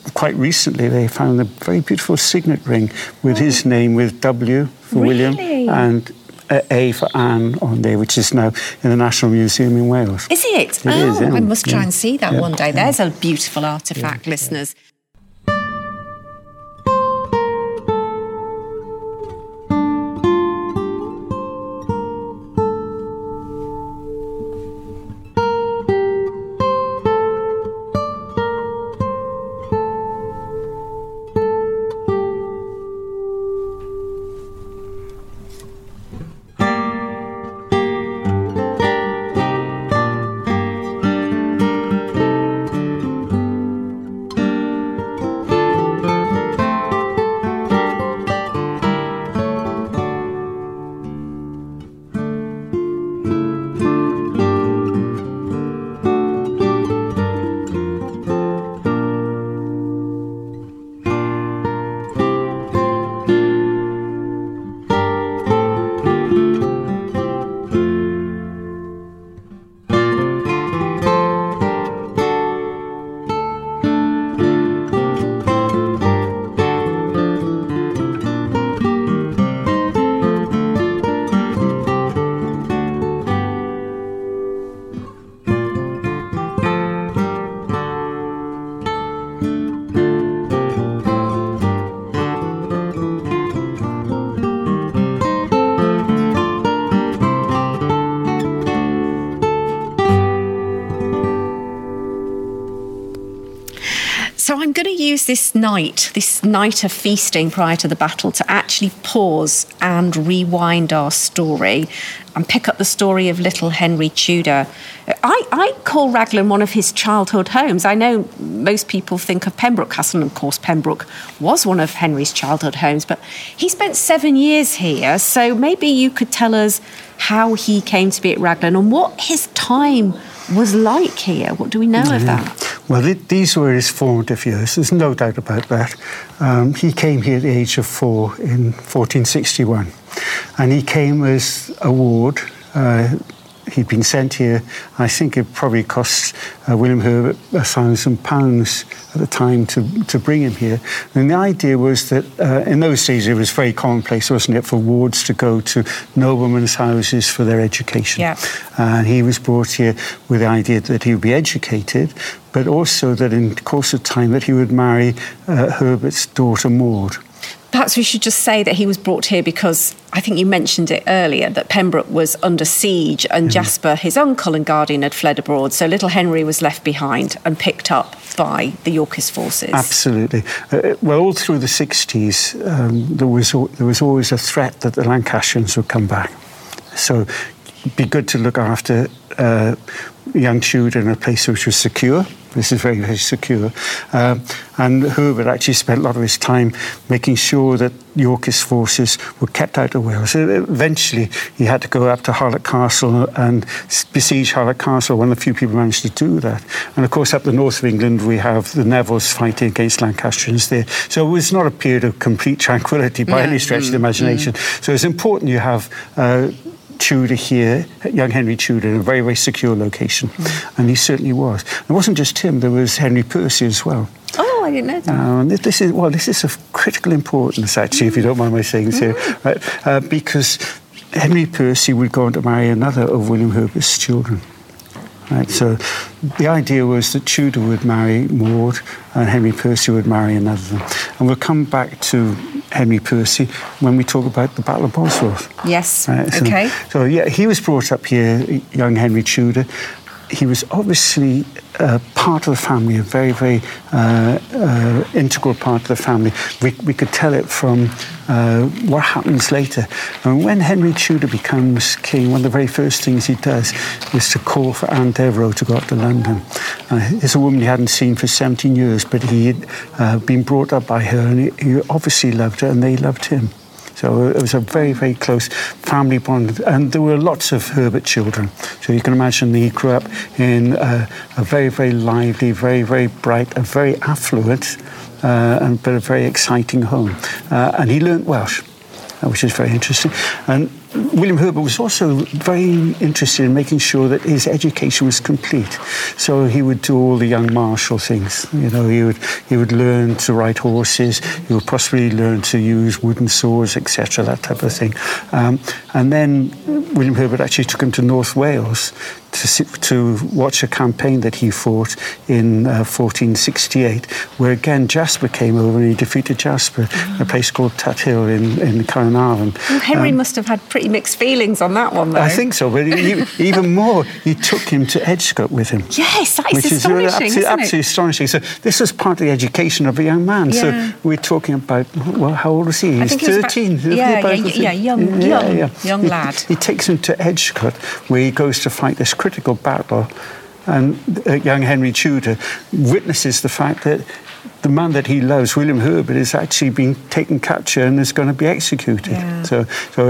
quite recently they found a very beautiful signet ring with his name, with W for William and A for Anne on there, which is now in the National Museum in Wales. Is it? It is, yeah. I must try and see that one day. There's a beautiful artefact, listeners. So I'm going to use this night of feasting prior to the battle to actually pause and rewind our story and pick up the story of little Henry Tudor. I call Raglan one of his childhood homes. I know most people think of Pembroke Castle, and of course Pembroke was one of Henry's childhood homes, but he spent 7 years here, so maybe you could tell us how he came to be at Raglan and what his time was like here. What do we know of that? Well, these were his formative years, there's no doubt about that. He came here at the age of 4 in 1461, and he came as a ward. He'd been sent here. I think it probably cost William Herbert £1,000 at the time to bring him here. And the idea was that in those days it was very commonplace, wasn't it, for wards to go to noblemen's houses for their education. Yeah. And he was brought here with the idea that he would be educated, but also that in the course of time that he would marry Herbert's daughter Maud. Perhaps we should just say that he was brought here because I think you mentioned it earlier, that Pembroke was under siege and Jasper, his uncle and guardian, had fled abroad. So little Henry was left behind and picked up by the Yorkist forces. Absolutely. Well, all through the 60s, there was always a threat that the Lancastrians would come back. So it'd be good to look after young Tudor in a place which was secure. This is very, very secure. And Herbert actually spent a lot of his time making sure that Yorkist forces were kept out of Wales. Eventually, he had to go up to Harlech Castle and besiege Harlech Castle. One of the few people managed to do that. And of course, up the north of England, we have the Nevilles fighting against Lancastrians there. So it was not a period of complete tranquility by any stretch of the imagination. So it's important you have Tudor here, young Henry Tudor, in a very, very secure location. And he certainly was. It wasn't just him, there was Henry Percy as well. Oh, I didn't know that. This is of critical importance, actually, if you don't mind my saying so, right? Because Henry Percy would go on to marry another of William Herbert's children. Right, so the idea was that Tudor would marry Maud and Henry Percy would marry another of them. And we'll come back to Henry Percy when we talk about the Battle of Bosworth. Yes, right, okay. So, yeah, he was brought up here, young Henry Tudor. He was obviously part of the family, a very, very integral part of the family. We could tell it from what happens later. And when Henry Tudor becomes king, one of the very first things he does is to call for Anne Devereux to go up to London. It's a woman he hadn't seen for 17 years, but he had been brought up by her, and he obviously loved her, and they loved him. So it was a very, very close family bond. And there were lots of Herbert children. So you can imagine he grew up in a very, very lively, very, very bright, and very affluent, but a very exciting home. And he learnt Welsh, which is very interesting. And William Herbert was also very interested in making sure that his education was complete. So he would do all the young marshal things. You know, he would learn to ride horses. He would possibly learn to use wooden swords, etc., that type of thing. And then William Herbert actually took him to North Wales to watch a campaign that he fought in 1468, where again Jasper came over and he defeated Jasper in a place called Tathill in Carnarvon. Well, Henry must have had pretty mixed feelings on that one, though. I think so, but even more, he took him to Edgecote with him. Yes, that is astonishing, absolutely astonishing. So this was part of the education of a young man. Yeah. So we're talking about, well, how old was he? He's 13. Young lad. He takes him to Edgecote, where he goes to fight this critical battle, and young Henry Tudor witnesses the fact that the man that he loves, William Herbert, is actually being taken capture and is going to be executed. Yeah.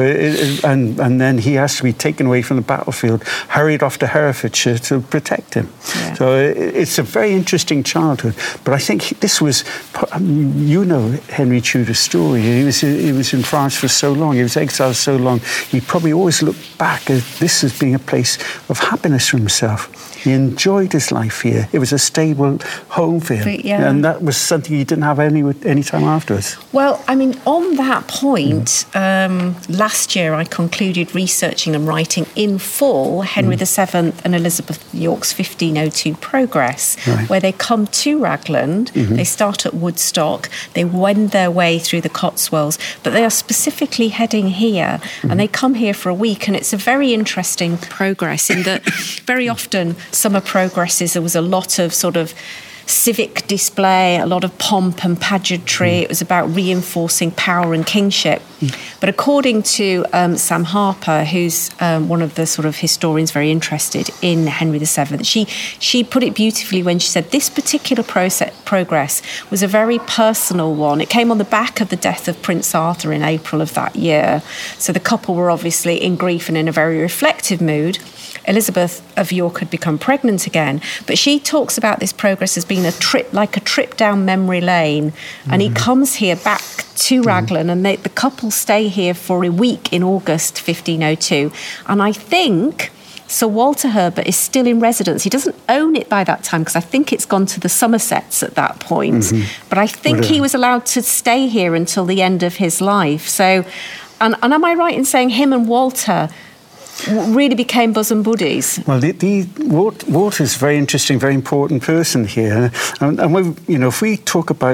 And then he has to be taken away from the battlefield, hurried off to Herefordshire to protect him. Yeah. So it's a very interesting childhood. But I think this was, you know, Henry Tudor's story. He was in France for so long. He was exiled so long. He probably always looked back at this as being a place of happiness for himself. He enjoyed his life here. It was a stable home for him. Yeah. And that was something he didn't have any time afterwards. Well, I mean, on that point, last year I concluded researching and writing in full Henry VII and Elizabeth York's 1502 Progress, where they come to Ragland, they start at Woodstock, they wend their way through the Cotswolds, but they are specifically heading here, and they come here for a week, and it's a very interesting progress in that very often summer progresses, there was a lot of sort of civic display, a lot of pomp and pageantry. It was about reinforcing power and kingship. But according to Sam Harper, who's one of the sort of historians very interested in Henry VII, she put it beautifully when she said this particular progress was a very personal one. It came on the back of the death of Prince Arthur in April of that year. So the couple were obviously in grief and in a very reflective mood. Elizabeth of York had become pregnant again, but she talks about this progress as being a trip down memory lane. And he comes here back to Raglan, and the couple stay here for a week in August 1502. And I think Sir Walter Herbert is still in residence. He doesn't own it by that time because I think it's gone to the Somersets at that point. But I think he was allowed to stay here until the end of his life. So, and am I right in saying him and Walter really became bosom buddies? Well, Walter's a very interesting, very important person here. And if we talk about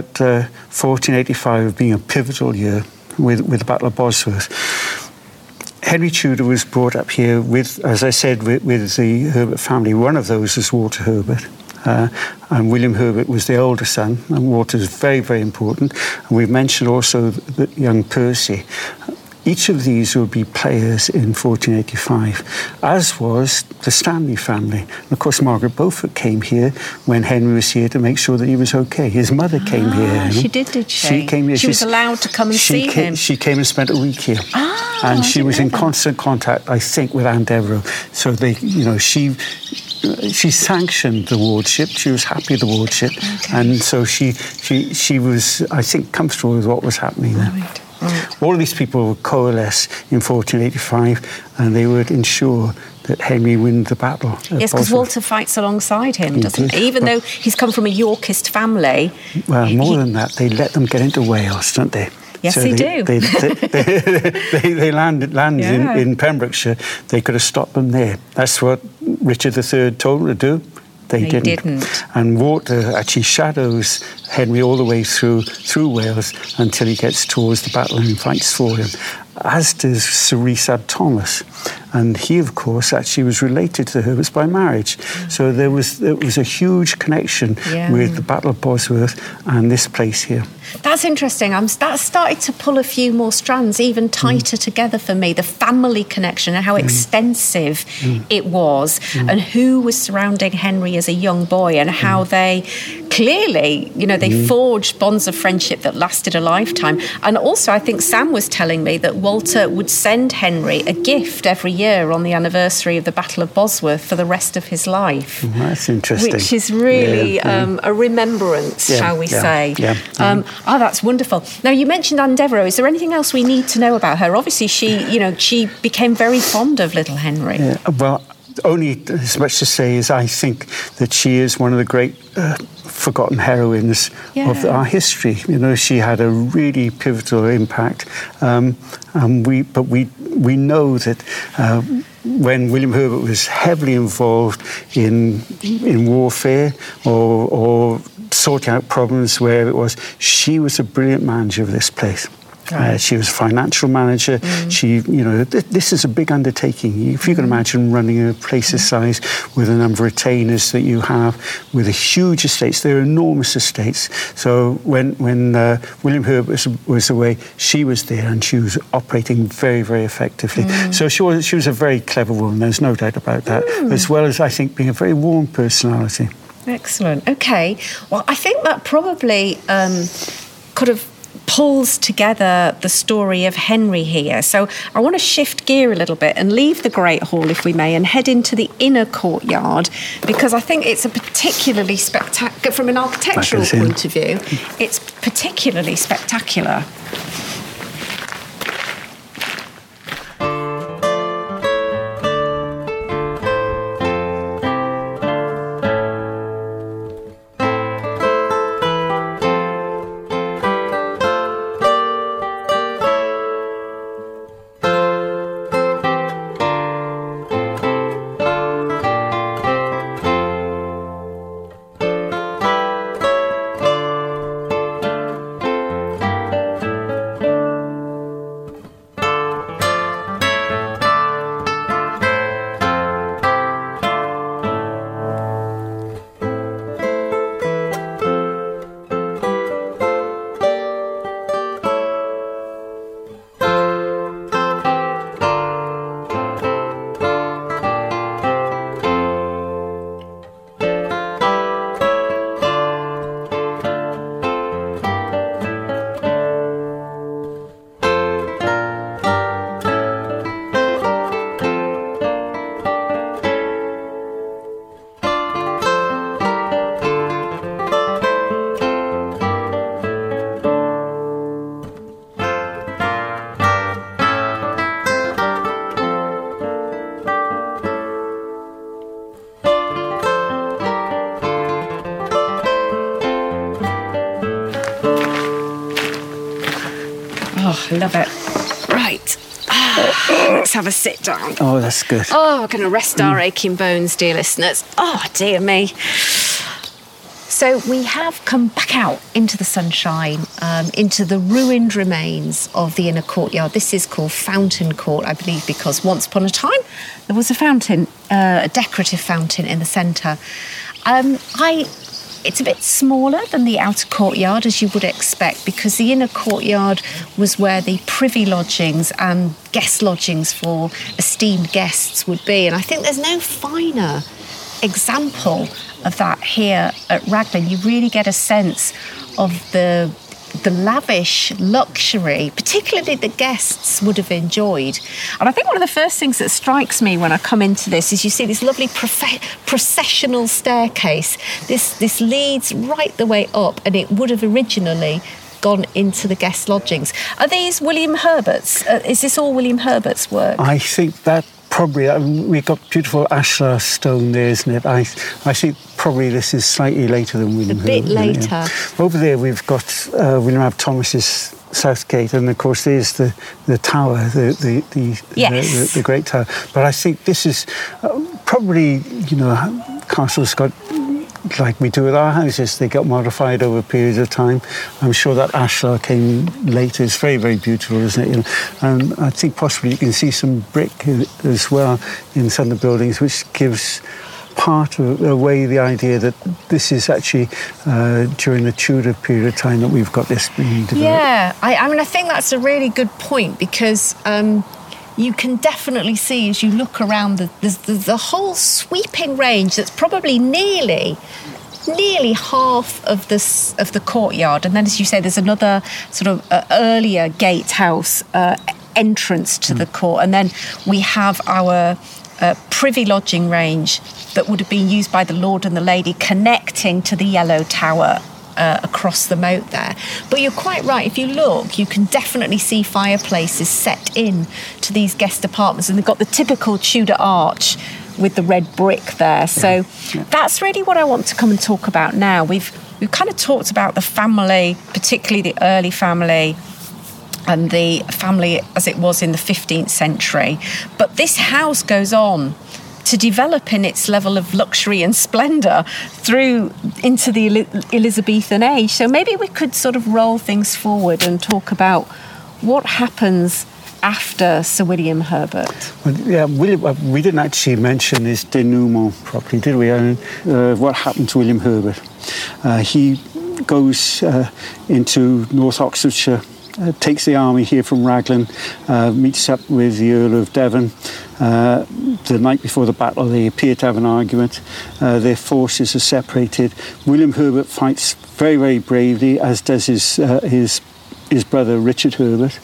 1485 being a pivotal year with the Battle of Bosworth, Henry Tudor was brought up here with, as I said, with the Herbert family. One of those was Walter Herbert. And William Herbert was the older son, and Walter's very, very important. And we've mentioned also the young Percy. Each of these will be players in 1485, as was the Stanley family. And of course, Margaret Beaufort came here when Henry was here to make sure that he was okay. His mother came here. She did she? She came here. She was allowed to come and see him. She came and spent a week here. And she was in constant contact, I think, with Anne Devereux. So she sanctioned the wardship. She was happy with the wardship. Okay. And so she was, I think, comfortable with what was happening there. Right. All of these people would coalesce in 1485, and they would ensure that Henry win the battle. Yes, because Walter fights alongside him, doesn't he? Even though he's come from a Yorkist family. Well, more than that, they let them get into Wales, don't they? Yes, so they do. They landed in Pembrokeshire. They could have stopped them there. That's what Richard III told them to do. They didn't. And Walter actually shadows Henry all the way through Wales until he gets towards the battle and fights for him, as does Sir Rhys ab Thomas. And he, of course, actually was related to the Herberts by marriage. So there was a huge connection with the Battle of Bosworth and this place here. That's interesting. That started to pull a few more strands even tighter together for me. The family connection and how extensive it was, and who was surrounding Henry as a young boy, and how they clearly, they forged bonds of friendship that lasted a lifetime. And also, I think Sam was telling me that Walter would send Henry a gift every year on the anniversary of the Battle of Bosworth for the rest of his life. That's interesting. Which is really a remembrance, shall we say. Yeah. That's wonderful. Now, you mentioned Anne Devereux. Is there anything else we need to know about her? Obviously, she became very fond of little Henry. Yeah, well, only as much to say as I think that she is one of the great forgotten heroines of our history. She had a really pivotal impact, and we know that when William Herbert was heavily involved in warfare or sorting out problems wherever it was, she was a brilliant manager of this place. Right. She was a financial manager. She, this is a big undertaking. If you can imagine running a place this size with the number of retainers that you have, with the huge estates, they're enormous estates. So when William Herbert was away, she was there and she was operating very, very effectively. So she was a very clever woman. There's no doubt about that. As well as, I think, being a very warm personality. Excellent. Okay. Well, I think that probably could have pulls together the story of Henry here. So I want to shift gear a little bit and leave the Great Hall, if we may, and head into the inner courtyard, because I think it's a particularly spectacular, from an architectural point of view, it's particularly spectacular. Oh, love it. Right. Let's have a sit down. Oh, that's good. Oh, we're going to rest our aching bones, dear listeners. Oh, dear me. So we have come back out into the sunshine, into the ruined remains of the inner courtyard. This is called Fountain Court, I believe, because once upon a time there was a fountain, a decorative fountain in the centre. It's a bit smaller than the outer courtyard, as you would expect, because the inner courtyard was where the privy lodgings and guest lodgings for esteemed guests would be. And I think there's no finer example of that here at Raglan. You really get a sense of the lavish luxury, particularly the guests would have enjoyed. And I think one of the first things that strikes me when I come into this is you see this lovely processional staircase. This leads right the way up, and it would have originally gone into the guest lodgings. Are these William Herbert's? Is this all William Herbert's work? I think that probably, we've got beautiful ashlar stone there, isn't it? I think probably this is slightly later than William Herbert. A bit later. Yeah. Over there we've got William Ab Thomas's South Gate, and of course there's the tower, the Great Tower. But I think this is probably, castles got, like we do with our houses, they got modified over periods of time. I'm sure that ashlar came later. It's very, very beautiful, isn't it? And I think possibly you can see some brick as well in some of the buildings, which gives part of away the idea that this is actually during the Tudor period of time that we've got this being developed. Yeah, I mean, I think that's a really good point, because you can definitely see as you look around the whole sweeping range that's probably nearly nearly half of the courtyard, and then, as you say, there's another sort of earlier gatehouse entrance to the court, and then we have our privy lodging range that would have been used by the Lord and the Lady, connecting to the Yellow Tower across the moat there. But you're quite right, if you look, you can definitely see fireplaces set in to these guest apartments, and they've got the typical Tudor arch with the red brick there. So that's really what I want to come and talk about now. We've kind of talked about the family, particularly the early family, and the family as it was in the 15th century. But this house goes on to develop in its level of luxury and splendour through into the Elizabethan age. So maybe we could sort of roll things forward and talk about what happens after Sir William Herbert. Well, yeah, we didn't actually mention his denouement properly, did we? What happened to William Herbert? He goes into North Oxfordshire, takes the army here from Raglan, meets up with the Earl of Devon. The night before the battle, they appear to have an argument. Their forces are separated. William Herbert fights very, very bravely, as does his brother Richard Herbert.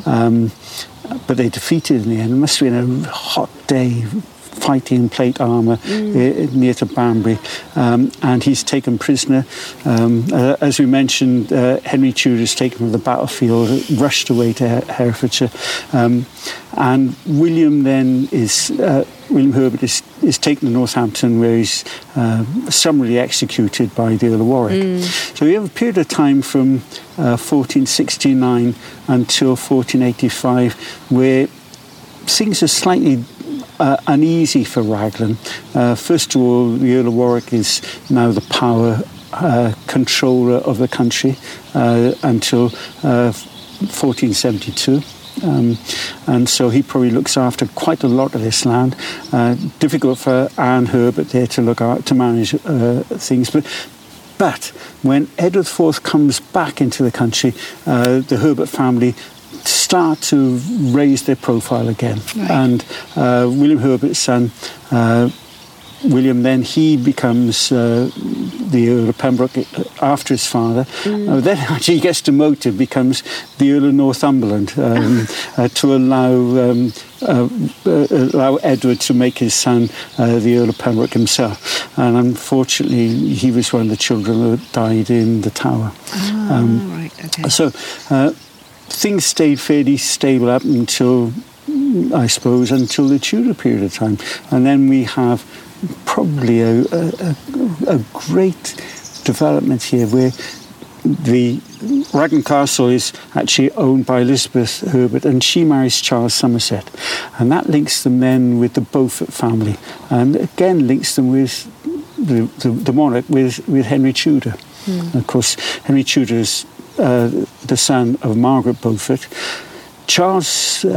But they defeated in the end. It must have been a hot day, fighting in plate armour near to Banbury, and he's taken prisoner. As we mentioned, Henry Tudor is taken from the battlefield, rushed away to Herefordshire, and William Herbert is taken to Northampton, where he's summarily executed by the Earl of Warwick. So we have a period of time from 1469 until 1485 where things are slightly uneasy for Raglan. First of all, the Earl of Warwick is now the power controller of the country until 1472. And so he probably looks after quite a lot of this land. Difficult for Anne Herbert there to manage things. But when Edward IV comes back into the country, the Herbert family start to raise their profile again. Right. And William Herbert's son, William, then he becomes the Earl of Pembroke after his father. Then actually he gets demoted, becomes the Earl of Northumberland to allow Edward to make his son the Earl of Pembroke himself. And unfortunately, he was one of the children who died in the Tower. Right, okay. So things stayed fairly stable up until, I suppose, until the Tudor period of time. And then we have probably a great development here where the Raglan Castle is actually owned by Elizabeth Herbert, and she marries Charles Somerset, and that links them then with the Beaufort family, and again links them with the monarch, with Henry Tudor. And of course, Henry Tudor is the son of Margaret Beaufort. Charles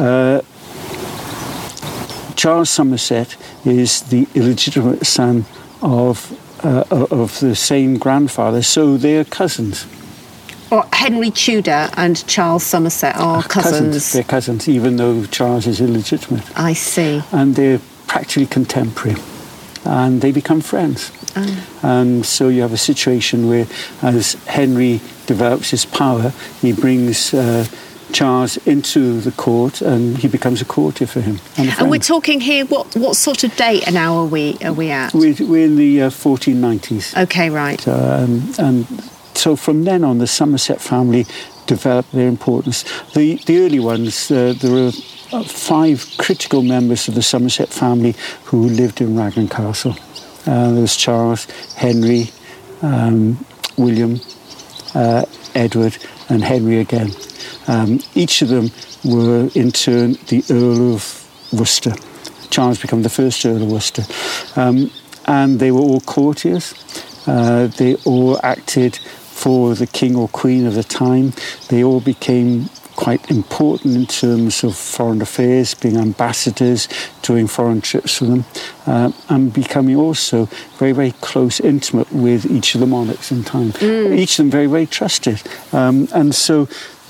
Somerset is the illegitimate son of the same grandfather, so they are cousins. Or Henry Tudor and Charles Somerset are cousins. They're cousins, even though Charles is illegitimate. I see. And they're practically contemporary, and they become friends. And so you have a situation where, as Henry develops his power, he brings Charles into the court, and he becomes a courtier for him. And we're talking here, what sort of date and hour are we at? We're in the 1490s. Okay, right. And so from then on, the Somerset family developed their importance. The early ones, there were 5 critical members of the Somerset family who lived in Raglan Castle. There was Charles, Henry, William, Edward, and Henry again. Each of them were in turn the Earl of Worcester. Charles became the first Earl of Worcester. And they were all courtiers. They all acted for the king or queen of the time. They all became quite important in terms of foreign affairs, being ambassadors, doing foreign trips for them, and becoming also very, very close, intimate with each of the monarchs in time. Each of them very, very trusted. And so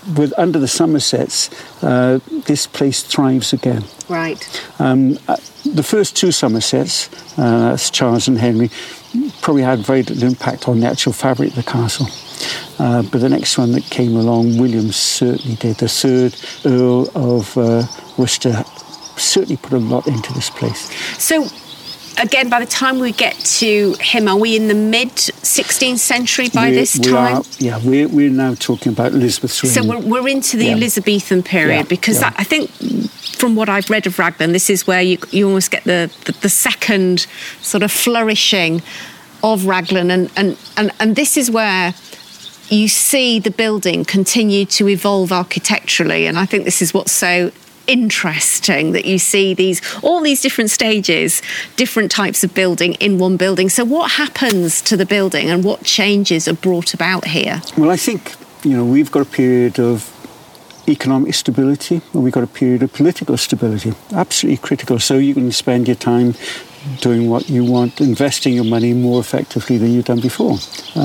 under the Somersets, this place thrives again. Right. The first two Somersets, that's Charles and Henry, probably had very little impact on the actual fabric of the castle. But the next one that came along, William certainly did. The third Earl of Worcester certainly put a lot into this place. So, again, by the time we get to him, are we in the mid-16th century by this time? We're now talking about Elizabeth's reign. So we're into the Elizabethan period, because I think from what I've read of Raglan, this is where you almost get the second sort of flourishing of Raglan, and this is where you see the building continue to evolve architecturally, and I think this is what's so interesting, that you see all these different stages, different types of building in one building. So what happens to the building and what changes are brought about here? Well, I think, we've got a period of economic stability, and we've got a period of political stability, absolutely critical. So you can spend your time doing what you want, investing your money more effectively than you've done before.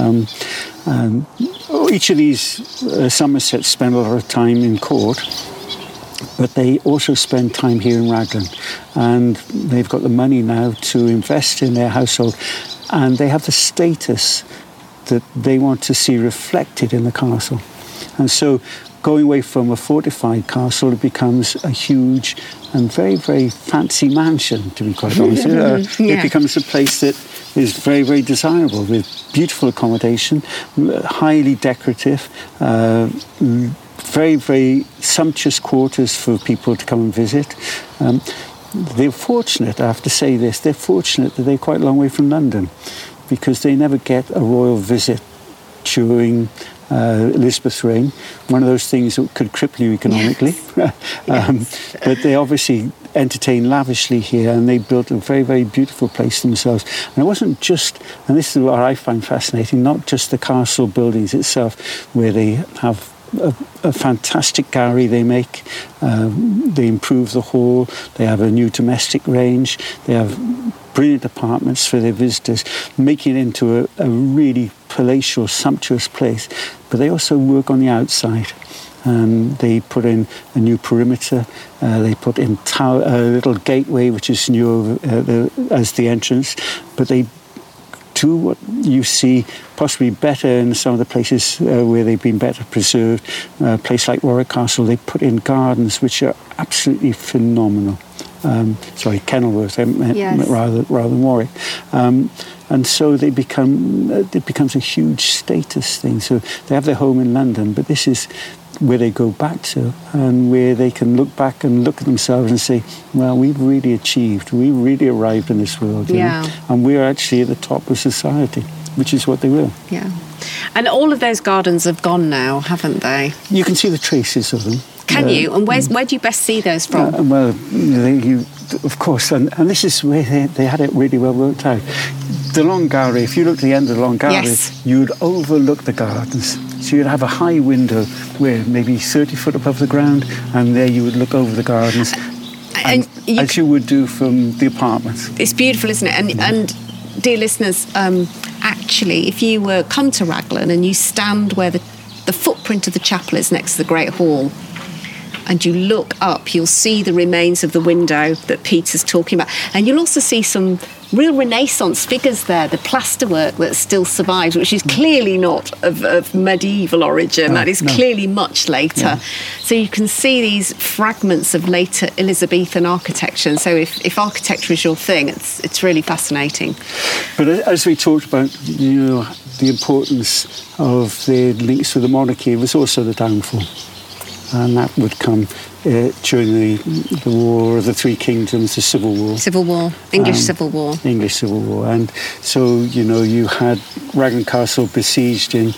Each of these Somersets spend a lot of time in court, but they also spend time here in Raglan, and they've got the money now to invest in their household, and they have the status that they want to see reflected in the castle. And so going away from a fortified castle, it becomes a huge and very, very fancy mansion, to be quite honest. It becomes a place that is very, very desirable, with beautiful accommodation, highly decorative, very, very sumptuous quarters for people to come and visit. They're fortunate, I have to say this, they're fortunate that they're quite a long way from London, because they never get a royal visit during Elizabeth's reign, one of those things that could cripple you economically. But they obviously entertain lavishly here, and they built a very, very beautiful place themselves. And it wasn't just, and this is what I find fascinating, not just the castle buildings itself, where they have a fantastic gallery they make. They improve the hall. They have a new domestic range. They have brilliant apartments for their visitors, making it into a really palatial, sumptuous place. But they also work on the outside. They put in a new perimeter. They put in a little gateway, which is new as the entrance. But they do what you see possibly better in some of the places where they've been better preserved. A place like Warwick Castle, they put in gardens which are absolutely phenomenal. Kenilworth, rather than Warwick. And so it becomes a huge status thing. So they have their home in London, but this is where they go back to, and where they can look back and look at themselves and say, well, we've really achieved, we really arrived in this world, you know? And we're actually at the top of society, which is what they will. Yeah. And all of those gardens have gone now, haven't they? You can see the traces of them. Can you? And where do you best see those from? Of course, and this is where they had it really well worked out. The Long Gallery, if you look at the end of the Long Gallery, you'd overlook the gardens. So you'd have a high window where maybe 30 foot above the ground, and there you would look over the gardens, as you would do from the apartments. It's beautiful, isn't it? And dear listeners, actually, if you come to Raglan and you stand where the footprint of the chapel is next to the Great Hall, and you look up, you'll see the remains of the window that Peter's talking about. And you'll also see some real Renaissance figures there, the plasterwork that still survives, which is clearly not of medieval origin. That is clearly much later. Yeah. So you can see these fragments of later Elizabethan architecture. And so if architecture is your thing, it's really fascinating. But as we talked about, the importance of their links with the monarchy was also the downfall. And that would come during the War of the Three Kingdoms, the Civil War. English Civil War. And so, you had Raglan Castle besieged in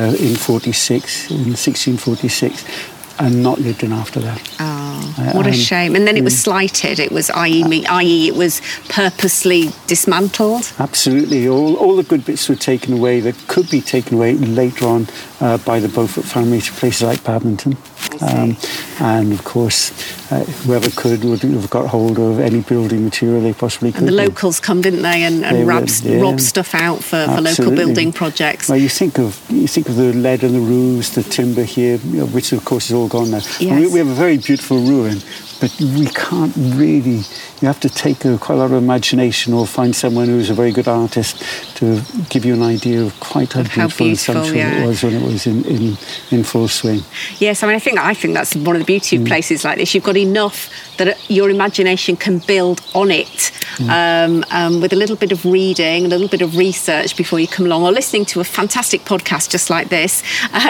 1646, and not lived in after that. Oh, what a shame. And then it was slighted. It was, i.e. it was purposely dismantled. Absolutely. All the good bits were taken away that could be taken away later on by the Beaufort family to places like Badminton. And of course, whoever could would have got hold of any building material they possibly could. And the locals come, didn't they, and rob stuff out for local building projects. Well, you think of the lead in the roofs, the timber here, which of course is all gone now. Yes. We have a very beautiful ruin, but we can't really. You have to take quite a lot of imagination, or find someone who's a very good artist to give you an idea of quite how beautiful and sumptuous it was when it was in full swing. Yes, I think that's one of the beauty of places like this. You've got enough that your imagination can build on it with a little bit of reading, a little bit of research before you come along, or listening to a fantastic podcast just like this.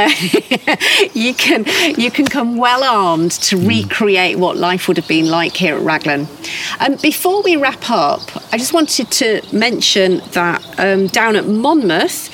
You can come well armed to recreate what life would have been like here at Raglan. Before we wrap up, I just wanted to mention that down at Monmouth,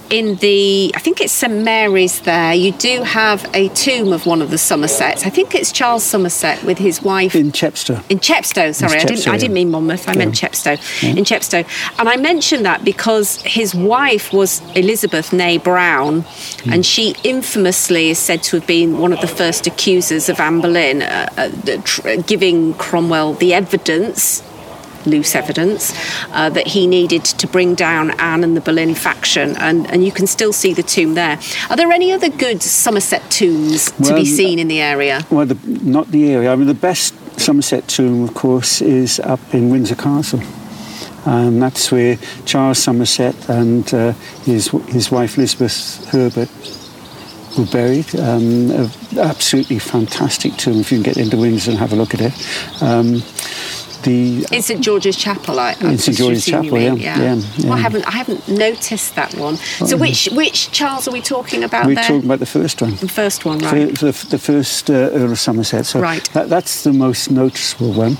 I think it's St Mary's there, you do have a tomb of one of the Somersets. I think it's Charles Somerset with his wife. In Chepstow. In Chepstow, sorry. I didn't mean Monmouth, I meant Chepstow. Yeah. In Chepstow. And I mentioned that because his wife was Elizabeth née Brown, and she infamously is said to have been one of the first accusers of Anne Boleyn, giving Cromwell the evidence, loose evidence, that he needed to bring down Anne and the Boleyn faction, and you can still see the tomb there. Are there any other good Somerset tombs to be seen in the area? Well, not the area. I mean, the best Somerset tomb, of course, is up in Windsor Castle. And that's where Charles Somerset and his wife Elizabeth Herbert were buried. An absolutely fantastic tomb, if you can get into Windsor and have a look at it. In St George's Chapel, in St George's Chapel, yeah. Well, I haven't noticed that one. So which Charles are we talking about? We're talking about the first one. The first one, right? The first Earl of Somerset. So right. That's the most noticeable one.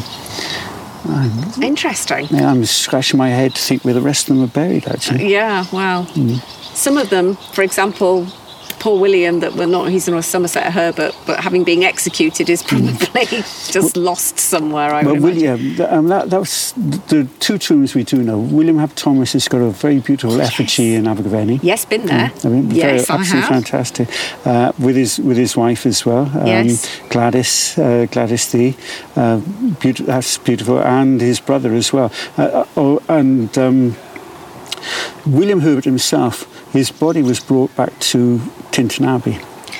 Interesting. Yeah, I'm scratching my head to think where the rest of them are buried, actually. Yeah, wow. Some of them, for example, poor William, he's not a Somerset Herbert, but having been executed is probably just lost somewhere, I would imagine. William, that was the two tombs we do know. William Hab Thomas has got a very beautiful effigy in Abergavenny. Yes, been there. Yes, absolutely fantastic. With his wife as well. Yes. Gladys Thee. That's beautiful. And his brother as well. William Herbert himself, his body was brought back to Tintern Abbey.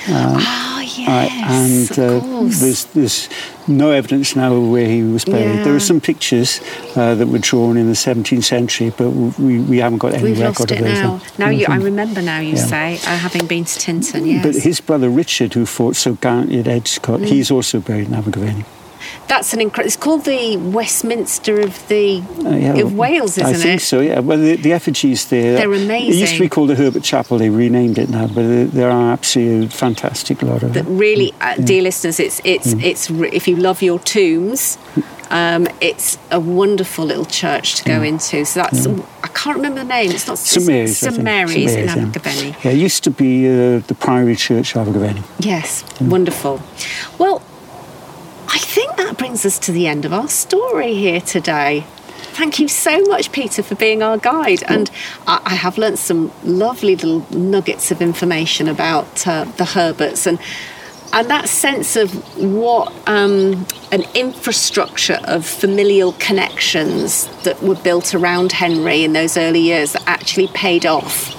Yes, of course. There's no evidence now where he was buried. Yeah. There are some pictures that were drawn in the 17th century, but we haven't got any record of those. I remember now you say, having been to Tintern, yes. But his brother Richard, who fought so gallantly at Edgecote, he's also buried in Abergavenny. That's it's called the Westminster of Wales, isn't it? I think so, yeah. Well, the effigies there. They're amazing. It used to be called the Herbert Chapel. They renamed it now, but there are absolutely fantastic lot of it. Really, dear listeners, it's if you love your tombs, it's a wonderful little church to go into. So that's I can't remember the name. It's not St Mary's. St Mary's in Abergavenny. Yeah, it used to be the Priory Church of Abergavenny. Yes, wonderful. Well, I think that brings us to the end of our story here today. Thank you so much, Peter, for being our guide. And I have learnt some lovely little nuggets of information about the Herberts and that sense of what an infrastructure of familial connections that were built around Henry in those early years that actually paid off.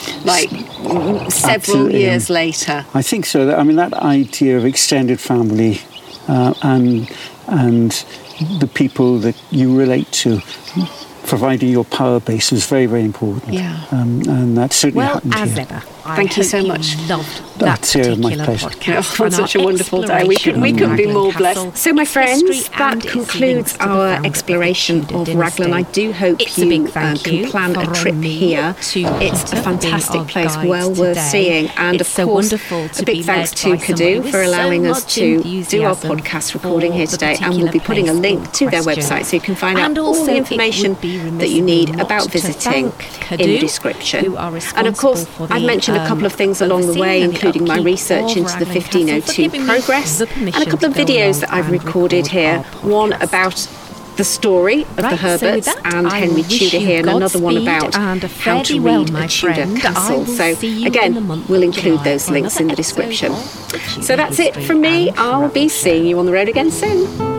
Several years later. I think so. I mean, that idea of extended family and the people that you relate to, providing your power base was very, very important. Yeah. And that certainly happened here. As ever, Thank you so much. Loved that particular podcast. It's such a wonderful day. We couldn't be more blessed. So, my friends, that concludes our exploration of Raglan. I do hope you can plan a trip here. It's a fantastic place, well worth seeing. And of course, a big thanks to Cadu for allowing us to do our podcast recording here today. And we'll be putting a link to their website so you can find out all the information that you need about visiting in the description. And of course, I've mentioned a couple of things along the way, including my research into the 1502 progress and a couple of videos that I've recorded here. One about the story of the Herberts and Henry Tudor here, and another one about how to read a Tudor castle. So again, we'll include those links in the description. So that's it from me. I'll be seeing you on the road again soon.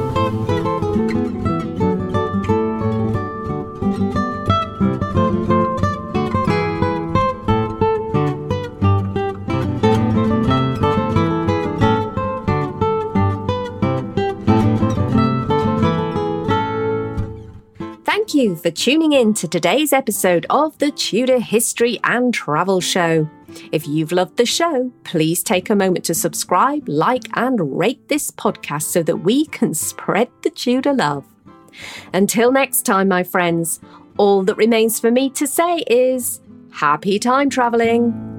Thank you for tuning in to today's episode of the Tudor History and Travel Show. If you've loved the show, please take a moment to subscribe, like, and rate this podcast so that we can spread the Tudor love. Until next time, my friends, all that remains for me to say is happy time travelling.